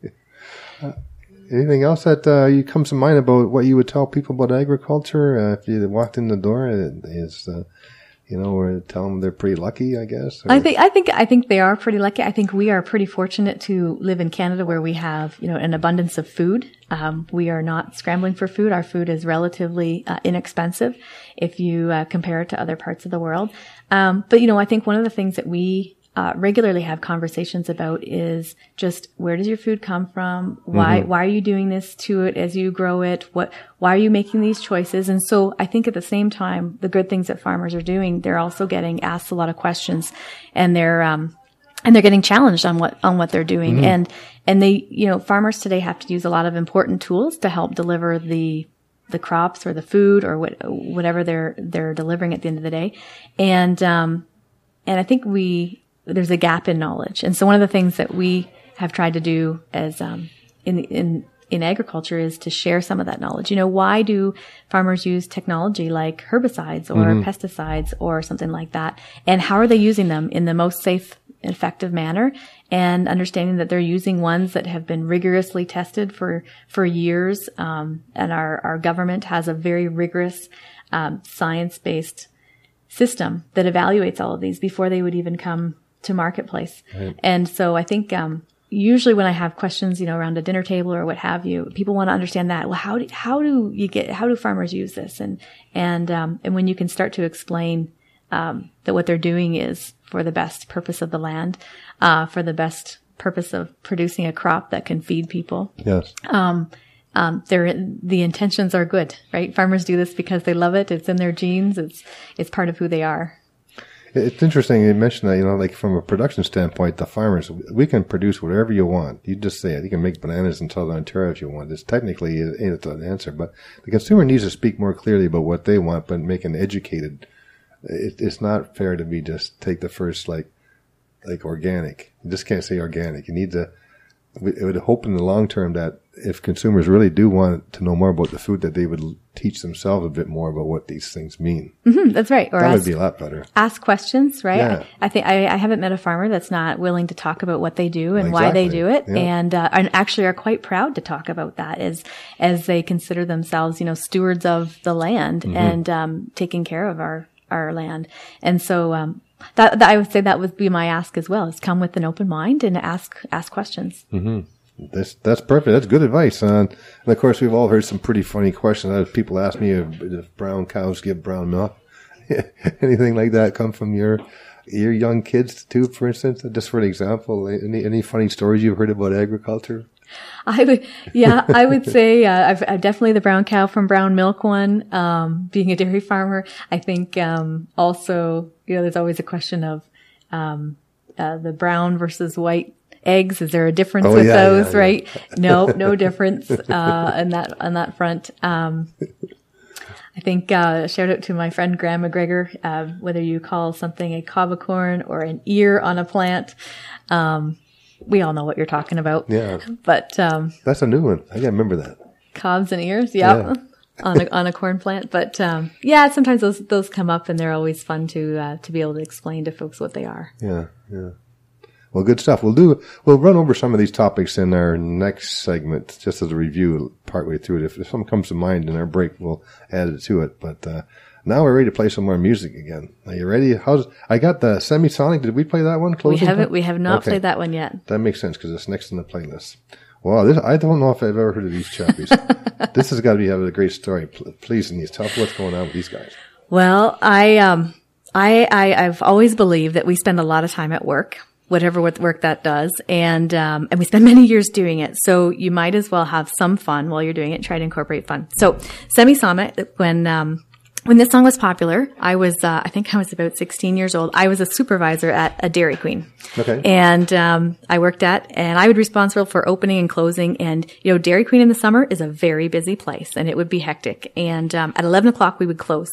Anything else that uh, you comes to mind about what you would tell people about agriculture uh, if you walked in the door? Is uh, you know, or tell them they're pretty lucky, I guess. Or? I think, I think, I think they are pretty lucky. I think we are pretty fortunate to live in Canada, where we have, you know, an abundance of food. Um, we are not scrambling for food. Our food is relatively uh, inexpensive if you uh, compare it to other parts of the world. Um, but you know, I think one of the things that we uh, regularly have conversations about is just, where does your food come from? Why, Mm-hmm. why are you doing this to it as you grow it? What, why are you making these choices? And so I think at the same time, the good things that farmers are doing, they're also getting asked a lot of questions, and they're, um, and they're getting challenged on what, on what they're doing. Mm-hmm. And, and they, you know, farmers today have to use a lot of important tools to help deliver the, the crops or the food or what, whatever they're, they're delivering at the end of the day. And, um, and I think we, there's a gap in knowledge. And so one of the things that we have tried to do as, um, in, in, in agriculture is to share some of that knowledge. You know, why do farmers use technology like herbicides or Mm-hmm. pesticides or something like that? And how are they using them in the most safe, effective manner? And understanding that they're using ones that have been rigorously tested for, for years. Um, and our, our government has a very rigorous, um, science-based system that evaluates all of these before they would even come to marketplace. Right. And so I think, um, usually when I have questions, you know, around a dinner table or what have you, people want to understand that. Well, how do, how do you get, how do farmers use this? And, and, um, and when you can start to explain, um, that what they're doing is for the best purpose of the land, uh, for the best purpose of producing a crop that can feed people. Yes. Um, um, they're, the intentions are good, right? Farmers do this because they love it. It's in their genes. It's, it's part of who they are. It's interesting you mentioned that, you know, like from a production standpoint, the farmers, we can produce whatever you want. You just say it. You can make bananas in Southern Ontario if you want. It's technically, it ain't an answer, but the consumer needs to speak more clearly about what they want, but make an educated. It, it's not fair to be just take the first, like, like organic. You just can't say organic. You need to, it would hope in the long term that if consumers really do want to know more about the food, that they would teach themselves a bit more about what these things mean. Mm-hmm, that's right. Or That ask, would be a lot better. ask questions, right? Yeah. I, I think I, I haven't met a farmer that's not willing to talk about what they do and why they Exactly. do it, Yeah. and uh, and actually are quite proud to talk about that as as they consider themselves, you know, stewards of the land Mm-hmm. and um, taking care of our our land. And so um, that, that I would say that would be my ask as well: is come with an open mind and ask ask questions. Mm-hmm. That's, that's perfect. That's good advice. Uh, and of course, we've all heard some pretty funny questions. Uh, People ask me if, if brown cows give brown milk. Anything like that come from your your young kids too, for instance? Just for an example, any any funny stories you've heard about agriculture? I would, yeah, I would say uh, I've, I've definitely the brown cow from brown milk one. Um, being a dairy farmer, I think um, also, you know, there's always a question of um, uh, the brown versus white eggs. Is there a difference Oh, with yeah, those? yeah, yeah. Right? No, no difference uh, on that on that front. Um, I I think uh, shout out to my friend Graham McGregor. Uh, whether you call something a cob of corn or an ear on a plant, um, we all know what you're talking about. Yeah. But um, that's a new one. I gotta remember that. Cobs and ears, yep. Yeah. on a on a corn plant. But um, yeah, sometimes those those come up, and they're always fun to uh, to be able to explain to folks what they are. Yeah, yeah. Well, good stuff. We'll do. We'll run over some of these topics in our next segment, just as a review, partway through it. If, if something comes to mind in our break, we'll add it to it. But uh, now we're ready to play some more music again. Are you ready? How's I got the Semisonic? Did we play that one? We haven't. We have not okay. played that one yet. That makes sense because it's next in the playlist. Wow, this I don't know if I've ever heard of these chappies. This has got to be having a great story. Please, Denise, tell us what's going on with these guys. Well, I um, I, I I've always believed that we spend a lot of time at work. Whatever work that does. And, um, and we spend many years doing it. So you might as well have some fun while you're doing it. Try to incorporate fun. So Semisonic, when, um, when this song was popular, I was, uh, I think I was about sixteen years old. I was a supervisor at a Dairy Queen. Okay. And, um, I worked at, and I would be responsible for opening and closing. And, you know, Dairy Queen in the summer is a very busy place, and it would be hectic. And, um, at eleven o'clock we would close.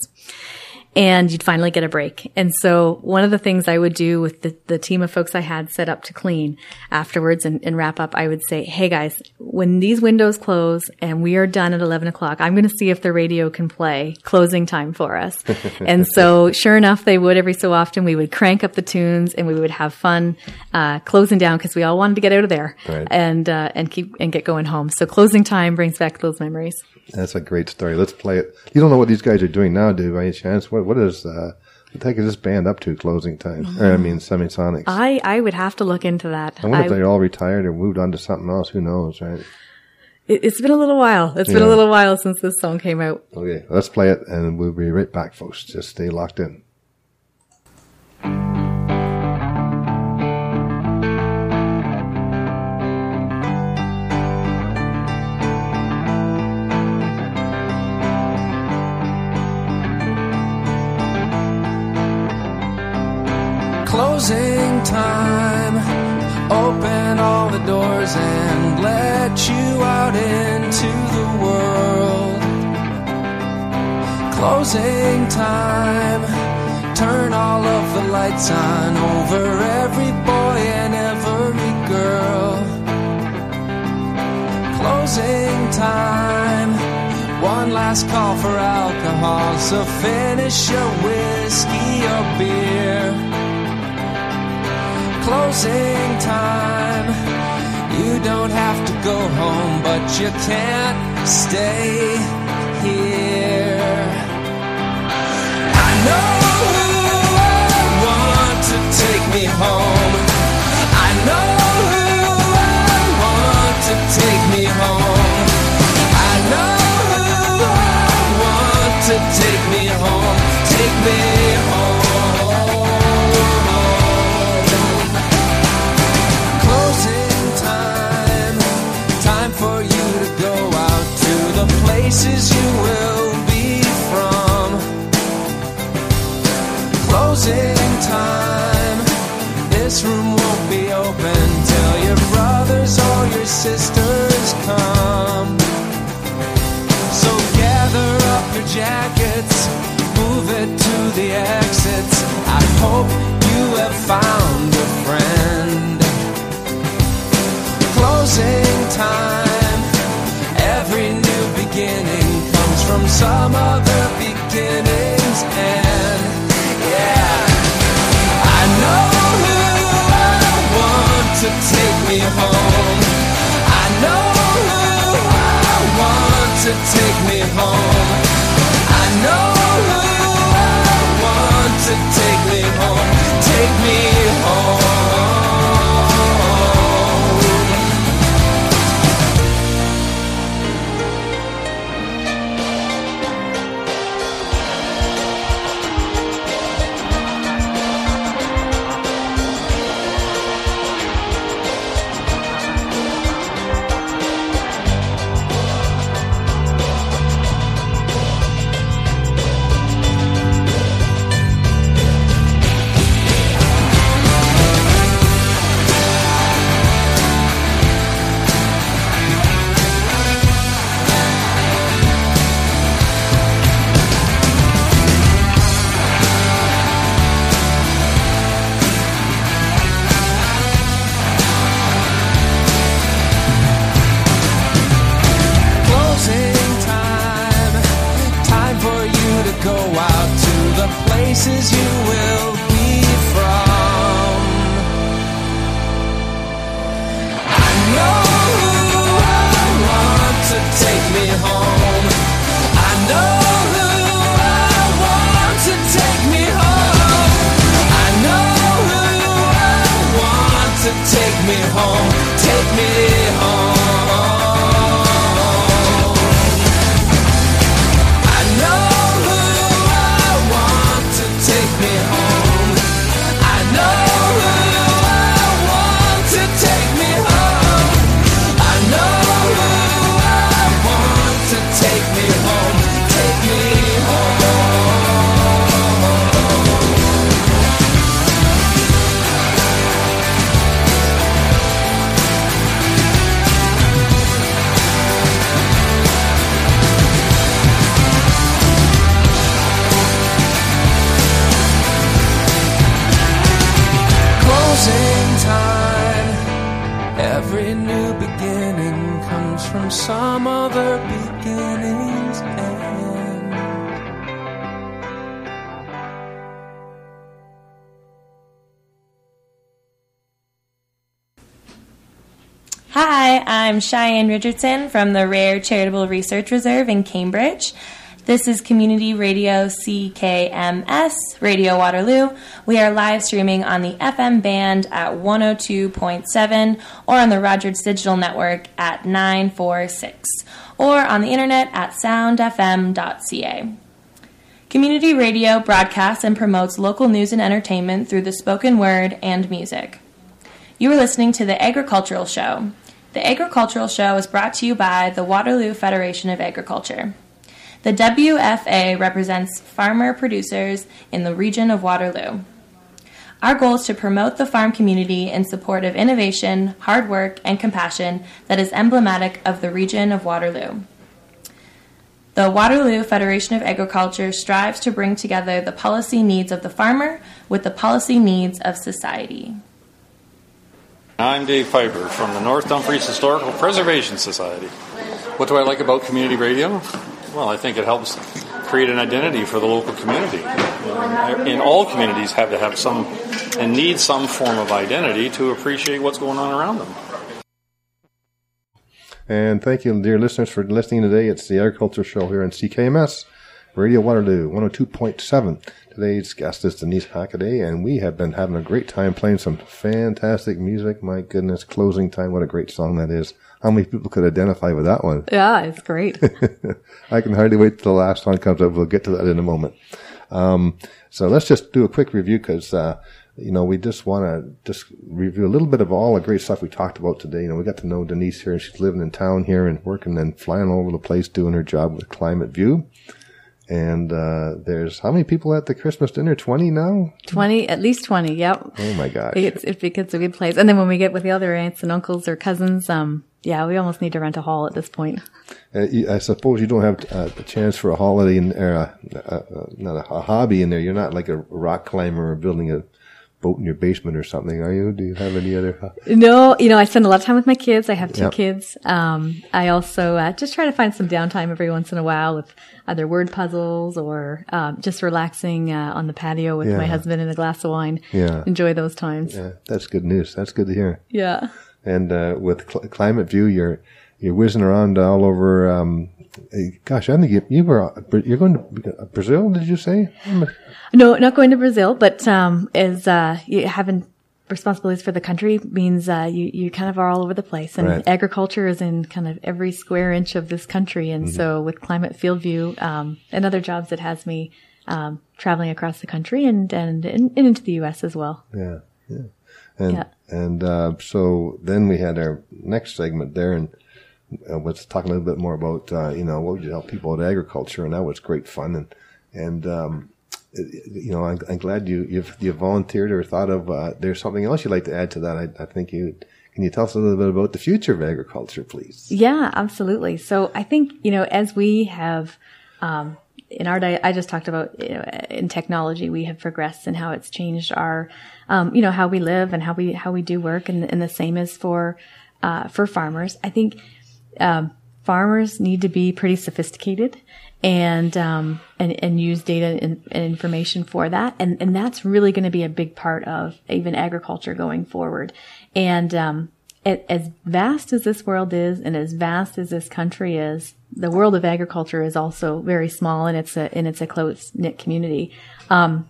And you'd finally get a break. And so one of the things I would do with the, the team of folks I had set up to clean afterwards and, and wrap up, I would say, hey guys, when these windows close and we are done at eleven o'clock, I'm going to see if the radio can play closing time for us. And so sure enough, they would. Every so often we would crank up the tunes and we would have fun, uh, closing down because we all wanted to get out of there right. and, uh, and keep, and get going home. So closing time brings back those memories. That's a great story. Let's play it. You don't know what these guys are doing now, do you, by any chance? What What is, uh, what the heck is this band up to, closing time? Mm-hmm. Or, I mean, Semisonics. I, I would have to look into that. I wonder I, if they're all retired or moved on to something else. Who knows, right? It, it's been a little while. It's yeah. been a little while since this song came out. Okay, let's play it, and we'll be right back, folks. Just stay locked in. Closing time, open all the doors and let you out into the world. Closing time, turn all of the lights on over every boy and every girl. Closing time, one last call for alcohol, so finish your whiskey or beer. Closing time, you don't have to go home, but you can't stay here. I know who I want to take me home. I know who I want to take me home. I know who I want to take me home. Take me home. Places you will be from. Closing time, this room won't be open till your brothers or your sisters come. So gather up your jackets, move it to the exits. I hope you have found a friend. Closing time, every new beginning comes from some other beginning's end. Yeah, I know who I want to take me home. I know who I want to take me home. I know who I want to take me home. Take me home. me home, take me home. I know who I want to take me home. I know who I want to take me home. I know who I want to take me home, take me home. Closing time. Every new beginning comes from some other beginning's end. Hi, I'm Cheyenne Richardson from the Rare Charitable Research Reserve in Cambridge. This is Community Radio C K M S, Radio Waterloo. We are live streaming on the F M band at one oh two point seven or on the Rogers Digital Network at nine forty-six or on the internet at sound f m dot c a. Community Radio broadcasts and promotes local news and entertainment through the spoken word and music. You are listening to The Agricultural Show. The Agricultural Show is brought to you by the Waterloo Federation of Agriculture. The W F A represents farmer producers in the region of Waterloo. Our goal is to promote the farm community in support of innovation, hard work, and compassion that is emblematic of the region of Waterloo. The Waterloo Federation of Agriculture strives to bring together the policy needs of the farmer with the policy needs of society. I'm Dave Piper from the North Dumfries Historical Preservation Society. What do I like about community radio? Well, I think it helps create an identity for the local community. And all communities have to have some and need some form of identity to appreciate what's going on around them. And thank you, dear listeners, for listening today. It's the Agriculture Show here on C K M S, Radio Waterloo, one oh two point seven. Today's guest is Denise Hackaday, and we have been having a great time playing some fantastic music. My goodness, Closing Time, what a great song that is. How many people could identify with that one? Yeah, it's great. I can hardly wait till the last one comes up. We'll get to that in a moment. Um, so let's just do a quick review because, uh, you know, we just want to just review a little bit of all the great stuff we talked about today. You know, we got to know Denise here, and she's living in town here and working and flying all over the place doing her job with Climate View. And uh there's how many people at the Christmas dinner? twenty now? twenty, at least twenty, yep. Oh my gosh. It's, it's because it's a good place. And then when we get with the other aunts and uncles or cousins, um, yeah, we almost need to rent a hall at this point. Uh, you, I suppose you don't have uh, a chance for a holiday in there, uh, uh, uh, not a, a hobby in there. You're not like a rock climber or building a boat in your basement or something, are you? Do you have any other? Uh... No, you know, I spend a lot of time with my kids. I have two Yep. kids. Um, I also uh, just try to find some downtime every once in a while with either word puzzles or um, just relaxing uh, on the patio with Yeah. my husband and a glass of wine. Yeah. Enjoy those times. Yeah, that's good news. That's good to hear. Yeah. And uh, with Cl- Climate View, you're you're whizzing around all over. Um, eh, gosh, I think you, you were you're going to Brazil. Did you say? No, not going to Brazil, but um, as uh, you having responsibilities for the country means uh, you you kind of are all over the place, and Right. agriculture is in kind of every square inch of this country. And Mm-hmm. so, with Climate Field View um, and other jobs, it has me um, traveling across the country and and, and into the U S as well. Yeah, yeah. And Yeah. and uh, so then we had our next segment there, and uh, let's talk a little bit more about uh, you know what would you help people with agriculture, and that was great fun. And and um, it- you know I'm, I'm glad you you've you volunteered or thought of. Uh, there's something else you'd like to add to that. I, I think you can you tell us a little bit about the future of agriculture, please. Yeah, absolutely. So I think, you know, as we have, um, in our, di- I just talked about, you know, in technology, we have progressed and how it's changed our, um, you know, how we live and how we, how we do work. And, and the same is for, uh, for farmers. I think, um, farmers need to be pretty sophisticated and, um, and, and use data and, and information for that. And, and that's really going to be a big part of even agriculture going forward. And, um, as vast as this world is and as vast as this country is, the world of agriculture is also very small, and it's a, and it's a close knit community. Um,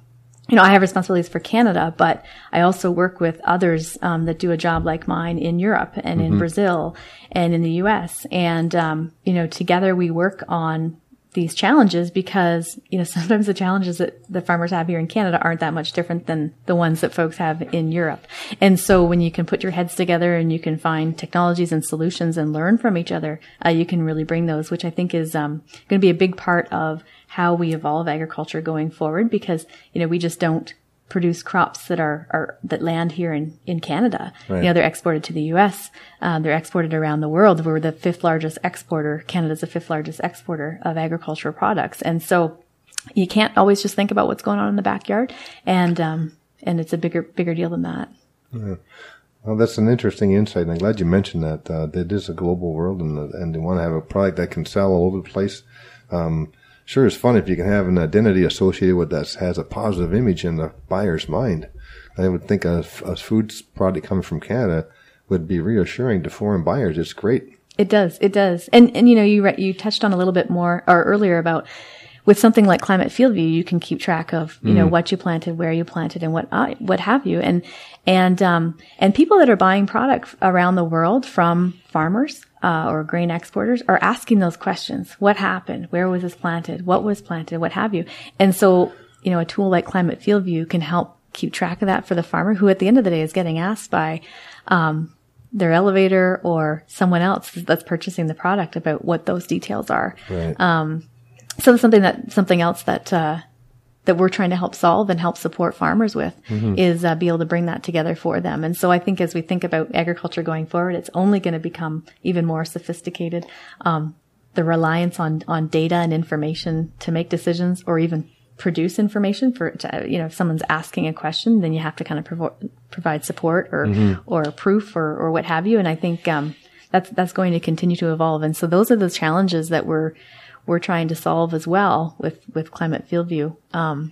you know, I have responsibilities for Canada, but I also work with others um, that do a job like mine in Europe and in Mhm. Brazil and in the U S. And, um, you know, together we work on these challenges because, you know, sometimes the challenges that the farmers have here in Canada aren't that much different than the ones that folks have in Europe. And so when you can put your heads together and you can find technologies and solutions and learn from each other, uh, you can really bring those, which I think is um, going to be a big part of how we evolve agriculture going forward, because, you know, we just don't produce crops that are, are that land here in, in Canada. Right. You know, they're exported to the U S. Um, they're exported around the world. We're the fifth largest exporter. Canada's the fifth largest exporter of agricultural products. And so you can't always just think about what's going on in the backyard. And, um, and it's a bigger, bigger deal than that. Yeah. Well, that's an interesting insight, and I'm glad you mentioned that. Uh, it is a global world, and, and they want to have a product that can sell all over the place. Um, Sure, it's fun if you can have an identity associated with that has a positive image in the buyer's mind. I would think a, a food product coming from Canada would be reassuring to foreign buyers. It's great. It does. It does. And, and, you know, you, re- you touched on a little bit more or earlier about with something like Climate Field View, you can keep track of, you mm. know, what you planted, where you planted, and what, uh, what have you. And, and, um, and people that are buying product around the world from farmers, uh, or grain exporters are asking those questions. What happened? Where was this planted? What was planted? What have you? And so, you know, a tool like Climate Field View can help keep track of that for the farmer, who at the end of the day is getting asked by, um, their elevator or someone else that's purchasing the product about what those details are. Right. Um, so that's something that, something else that, uh, that we're trying to help solve and help support farmers with Mhm. is uh, be able to bring that together for them. And so I think as we think about agriculture going forward, it's only going to become even more sophisticated. Um, the reliance on, on data and information to make decisions or even produce information for, to, you know, if someone's asking a question, then you have to kind of provo- provide support or, Mhm. or proof or, or what have you. And I think, um, that's, that's going to continue to evolve. And so those are the challenges that we're, we're trying to solve as well with, with Climate Field View. Um,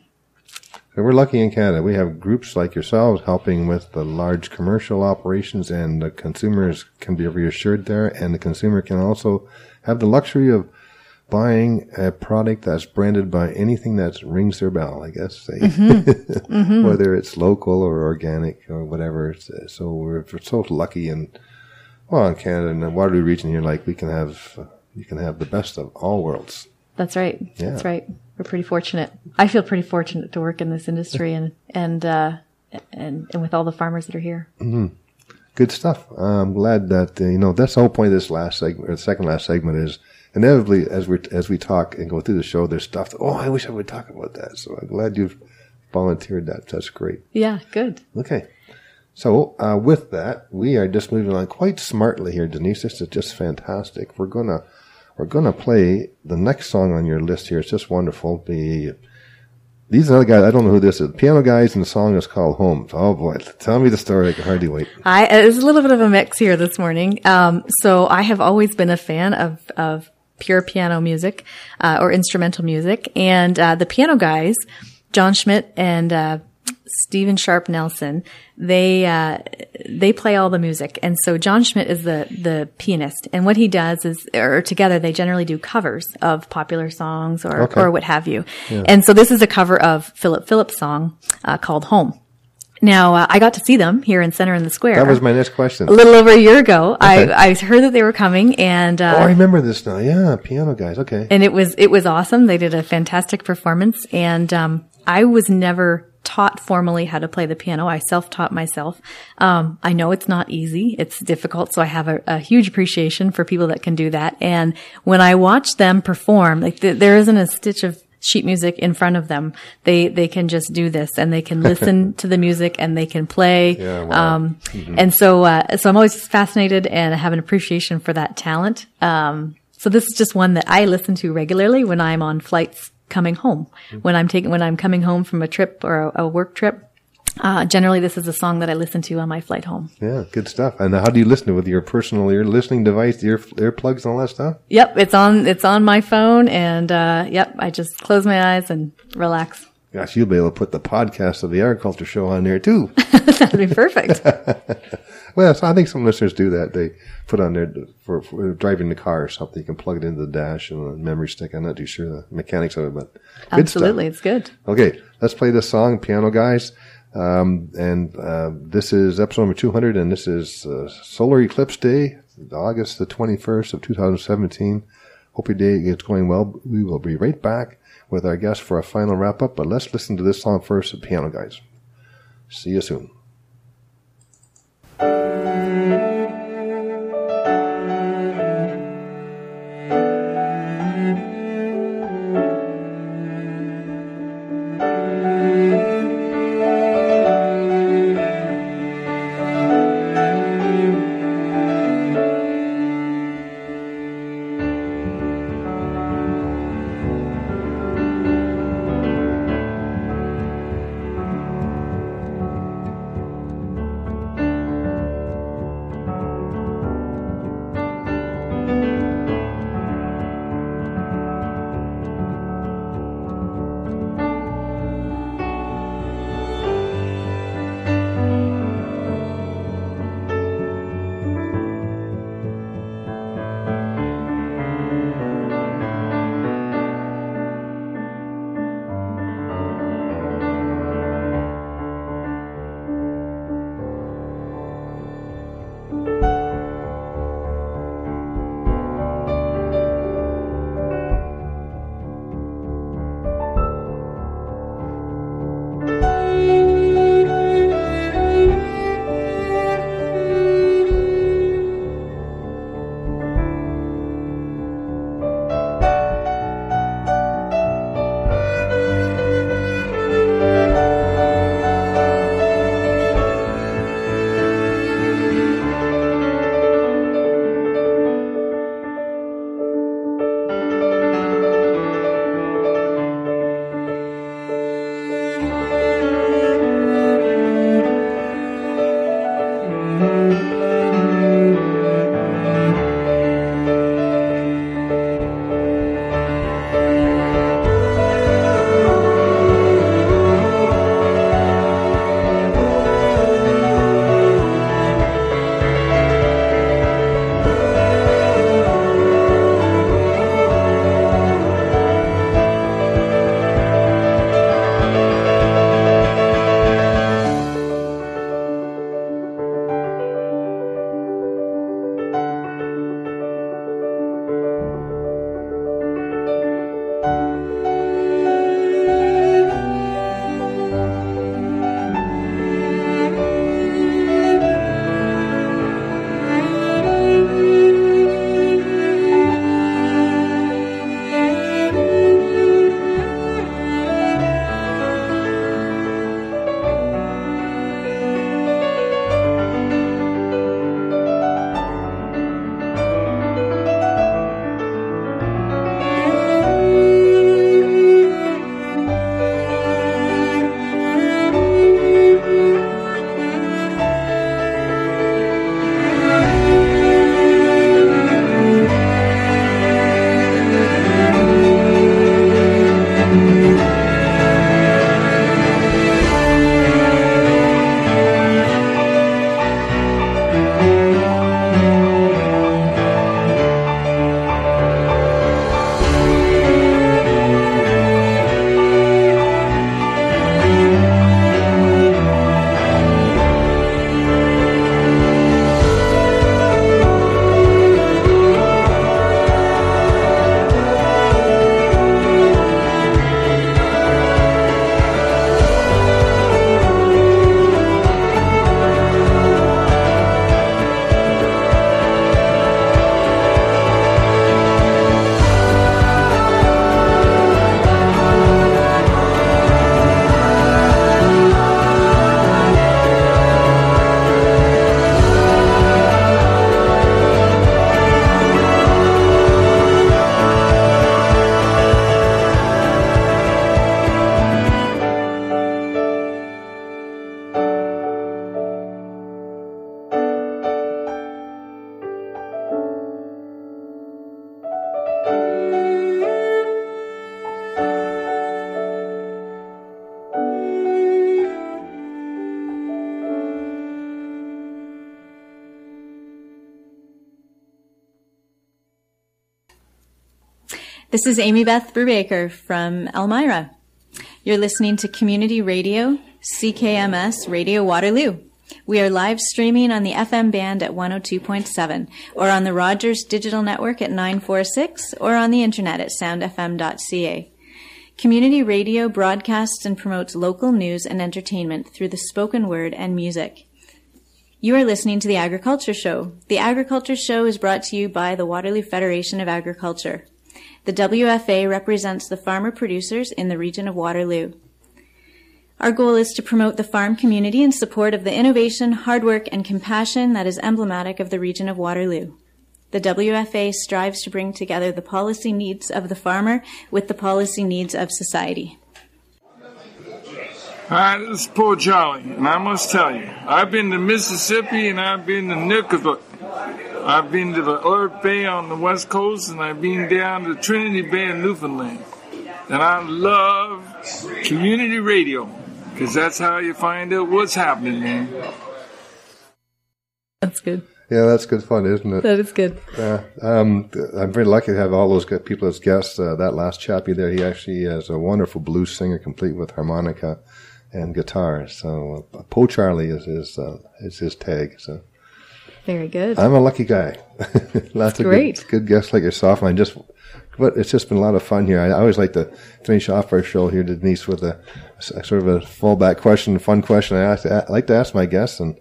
So we're lucky in Canada. We have groups like yourselves helping with the large commercial operations, and the consumers can be reassured there, and the consumer can also have the luxury of buying a product that's branded by anything that rings their bell, I guess, say. Mm-hmm. Mm-hmm. Whether it's local or organic or whatever. So we're, we're so lucky in, well, in Canada and the Waterloo region here, like we can have, uh, you can have the best of all worlds. That's right. Yeah. That's right. We're pretty fortunate. I feel pretty fortunate to work in this industry and, and, uh, and, and with all the farmers that are here. Mm-hmm. Good stuff. Uh, I'm glad that, uh, you know, that's the whole point of this last segment, or the second last segment is inevitably as we as we talk and go through the show, there's stuff that, oh, I wish I would talk about that. So I'm glad you've volunteered that. That's great. Yeah, good. Okay. So, uh, with that, we are just moving on quite smartly here, Denise. This is just fantastic. We're gonna, we're gonna play the next song on your list here. It's just wonderful. The, these are the guys, I don't know who this is. The Piano Guys, and the song is called Home. Oh boy, tell me the story. I can hardly wait. I, it's a little bit of a mix here this morning. Um, so I have always been a fan of, of pure piano music, uh, or instrumental music. And, uh, the Piano Guys, John Schmidt and, uh, Stephen Sharp Nelson, they, uh, they play all the music. And so John Schmidt is the, the pianist. And what he does is, or together they generally do covers of popular songs or, Okay. or what have you. Yeah. And so this is a cover of Philip Phillips' song, uh, called Home. Now, uh, I got to see them here in Center in the Square. That was my next question. A little over a year ago. Okay. I, I heard that they were coming and, uh, oh, I remember this now. Yeah, Piano Guys. Okay. and it was, it was awesome. They did a fantastic performance. And, um, I was never taught formally how to play the piano. I self-taught myself. Um, I know it's not easy. It's difficult. So I have a, a huge appreciation for people that can do that. And when I watch them perform, like th- there isn't a stitch of sheet music in front of them. They, they can just do this and they can listen to the music and they can play. Yeah, wow. Um, Mhm. and so, uh, so I'm always fascinated and I have an appreciation for that talent. Um, so this is just one that I listen to regularly when I'm on flights coming home, when I'm taking, when I'm coming home from a trip or a, a work trip. Uh, generally this is a song that I listen to on my flight home. Yeah, good stuff. And how do you listen to it? With your personal ear listening device, ear earplugs and all that stuff? Yep. It's on, it's on my phone and, uh, yep. I just close my eyes and relax. Gosh, you'll be able to put the podcast of the Agriculture Show on there too. That'd be perfect. Well, so I think some listeners do that. They put on there for, for driving the car or something. You can plug it into the dash and a memory stick. I'm not too sure the mechanics of it, but good Absolutely, stuff. It's good. Okay, let's play this song, Piano Guys. Um, and uh, this is episode number two hundred, and this is uh, Solar Eclipse Day, August the twenty-first of two thousand seventeen. Hope your day is going well. We will be right back with our guest for a final wrap-up, but let's listen to this song first, the Piano Guys. See you soon. This is Amy Beth Brubaker from Elmira. You're listening to Community Radio, C K M S Radio Waterloo. We are live streaming on the F M band at one oh two point seven, or on the Rogers Digital Network at nine forty-six, or on the internet at sound f m dot c a. Community Radio broadcasts and promotes local news and entertainment through the spoken word and music. You are listening to The Agriculture Show. The Agriculture Show is brought to you by the Waterloo Federation of Agriculture. The W F A represents the farmer producers in the region of Waterloo. Our goal is to promote the farm community in support of the innovation, hard work, and compassion that is emblematic of the region of Waterloo. The W F A strives to bring together the policy needs of the farmer with the policy needs of society. Hi, this is Paul Charlie, and I must tell you, I've been to Mississippi and I've been to Nunavut. I've been to the Earth Bay on the West Coast, and I've been down to Trinity Bay in Newfoundland. And I love community radio, because that's how you find out what's happening, man. That's good. Yeah, that's good fun, isn't it? That is good. Yeah, um, I'm very lucky to have all those good people as guests. Uh, that last chappie there, he actually is a wonderful blues singer, complete with harmonica and guitar. So uh, Poe Charlie is his uh, is his tag. So very good. I'm a lucky guy. Lots of great. good, good guests like yourself, and I just. But it's just been a lot of fun here. I, I always like to finish off our show here, Denise, with a, a sort of a fallback question, fun question. I, ask, I like to ask my guests, and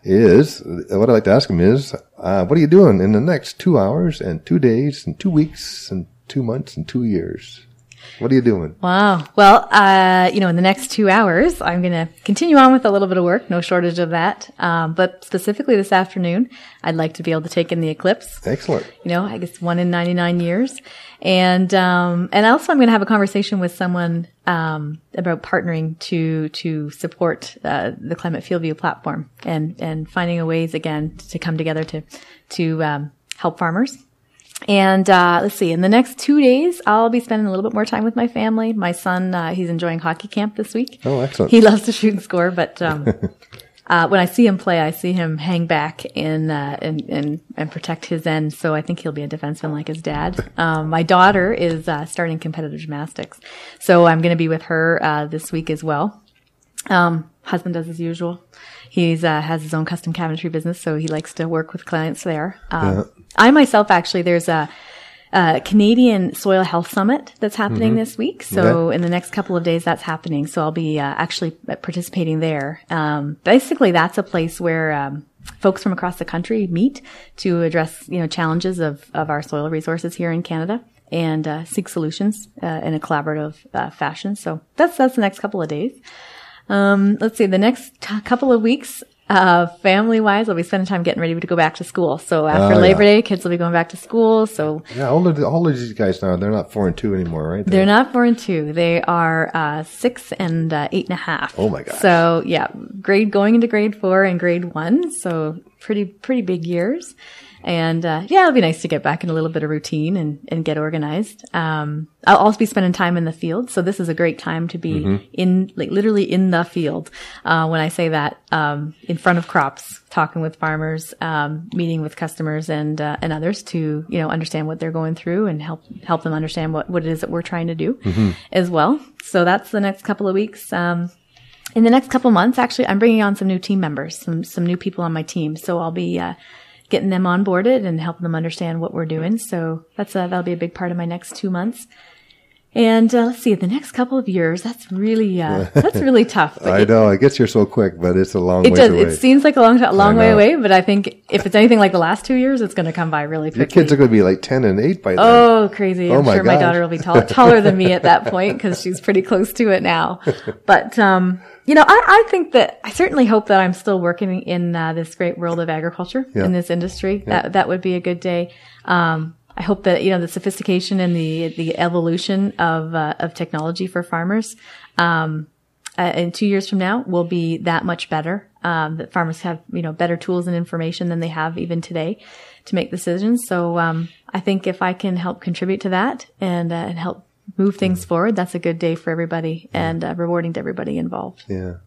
is what I like to ask them is, uh, what are you doing in the next two hours and two days and two weeks and two months and two years? What are you doing? Wow. Well, uh, you know, in the next two hours, I'm going to continue on with a little bit of work. No shortage of that. Um, but specifically this afternoon, I'd like to be able to take in the eclipse. Excellent. You know, I guess one in ninety-nine years. And, um, and also I'm going to have a conversation with someone, um, about partnering to, to support, uh, the Climate Field View platform and, and finding a ways again to come together to, to, um, help farmers. And, uh, let's see, in the next two days, I'll be spending a little bit more time with my family. My son, uh, he's enjoying hockey camp this week. Oh, excellent. He loves to shoot and score, but, um, uh, when I see him play, I see him hang back and, uh, and, and, and protect his end. So I think he'll be a defenseman like his dad. Um, my daughter is, uh, starting competitive gymnastics. So I'm going to be with her, uh, this week as well. Um, husband does as usual. He's, uh, has his own custom cabinetry business, so he likes to work with clients there. Um, yeah. I myself, actually, there's a, a Canadian Soil Health Summit that's happening mm-hmm. this week. So yeah. in the next couple of days, that's happening. So I'll be, uh, actually participating there. Um, basically that's a place where, um, folks from across the country meet to address, you know, challenges of, of our soil resources here in Canada and, uh, seek solutions, uh, in a collaborative, uh, fashion. So that's, that's the next couple of days. Um, let's see, the next t- couple of weeks, uh, family wise, I'll be spending time getting ready to go back to school. So after uh, Labor yeah. Day, kids will be going back to school. So yeah, how old are, how old are these guys now? They're not four and two anymore, right? They're, they're not four and two. They are, uh, six and, uh, eight and a half. Oh my gosh. So yeah, grade, going into grade four and grade one. So pretty, pretty big years. And, uh, yeah, it'll be nice to get back in a little bit of routine and, and get organized. Um, I'll also be spending time in the field. So this is a great time to be mm-hmm. in, like, literally in the field. Uh, when I say that, um, in front of crops, talking with farmers, um, meeting with customers and, uh, and others to, you know, understand what they're going through and help, help them understand what, what it is that we're trying to do mm-hmm. as well. So that's the next couple of weeks. Um, in the next couple of months, actually, I'm bringing on some new team members, some, some new people on my team. So I'll be, uh, getting them onboarded and helping them understand what we're doing. So that's a, that'll be a big part of my next two months. And uh, let's see, the next couple of years, that's really uh, that's really tough. Like I it, know it gets here so quick, but it's a long it way does, away. It seems like a long, long way away, but I think if it's anything like the last two years, it's going to come by really quickly. Your kids are going to be like ten and eight by then. Oh, crazy! Oh, I'm my sure gosh. my daughter will be tall, taller than me at that point because she's pretty close to it now. But um, you know, I, I think that I certainly hope that I'm still working in uh, this great world of agriculture yeah. in this industry. Yeah. That that would be a good day. Um, I hope that, you know, the sophistication and the, the evolution of, uh, of technology for farmers, um, uh, in two years from now will be that much better. Um, that farmers have, you know, better tools and information than they have even today to make decisions. So, um, I think if I can help contribute to that and, uh, and help move things mm. forward, that's a good day for everybody and, uh, rewarding to everybody involved. Yeah.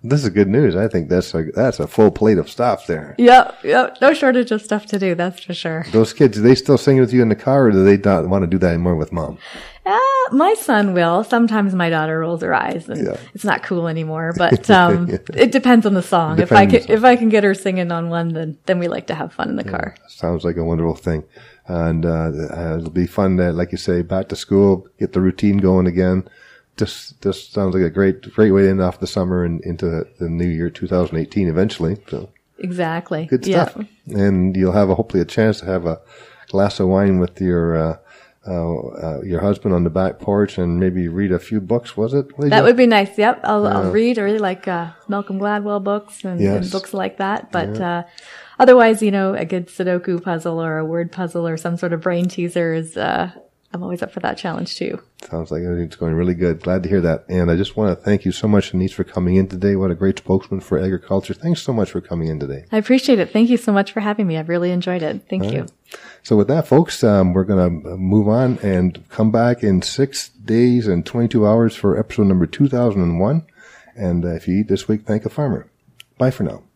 This is good news. I think that's a that's a full plate of stuff there. Yep, yep. No shortage of stuff to do, that's for sure. Those kids, do they still sing with you in the car, or do they not want to do that anymore with mom? Uh, my son will. Sometimes my daughter rolls her eyes, and Yeah. it's not cool anymore. But um, it depends on the song. Depends if I on the can, if I can get her singing on one, then then we like to have fun in the car. Sounds like a wonderful thing. And uh, uh, it'll be fun, to, like you say, back to school, get the routine going again. Just just sounds like a great great way to end off the summer and into the, the new year two thousand eighteen eventually. So Exactly. good Yeah. stuff. And you'll have a, hopefully a chance to have a glass of wine with your uh, uh, uh, your husband on the back porch and maybe read a few books, was it? What did That you- would be nice. Yep, I'll, Yeah. I'll read. I really like uh, Malcolm Gladwell books and, and Yes. books like that. But Yeah. uh, otherwise, you know, a good Sudoku puzzle or a word puzzle or some sort of brain teaser is. Uh, I'm always up for that challenge too. Sounds like everything's going really good. Glad to hear that. And I just want to thank you so much, Denise, for coming in today. What a great spokesman for agriculture. Thanks so much for coming in today. I appreciate it. Thank you so much for having me. I've really enjoyed it. Thank All you. right. So with that, folks, um, we're going to move on and come back in six days and twenty-two hours for episode number two thousand one. And uh, if you eat this week, thank a farmer. Bye for now.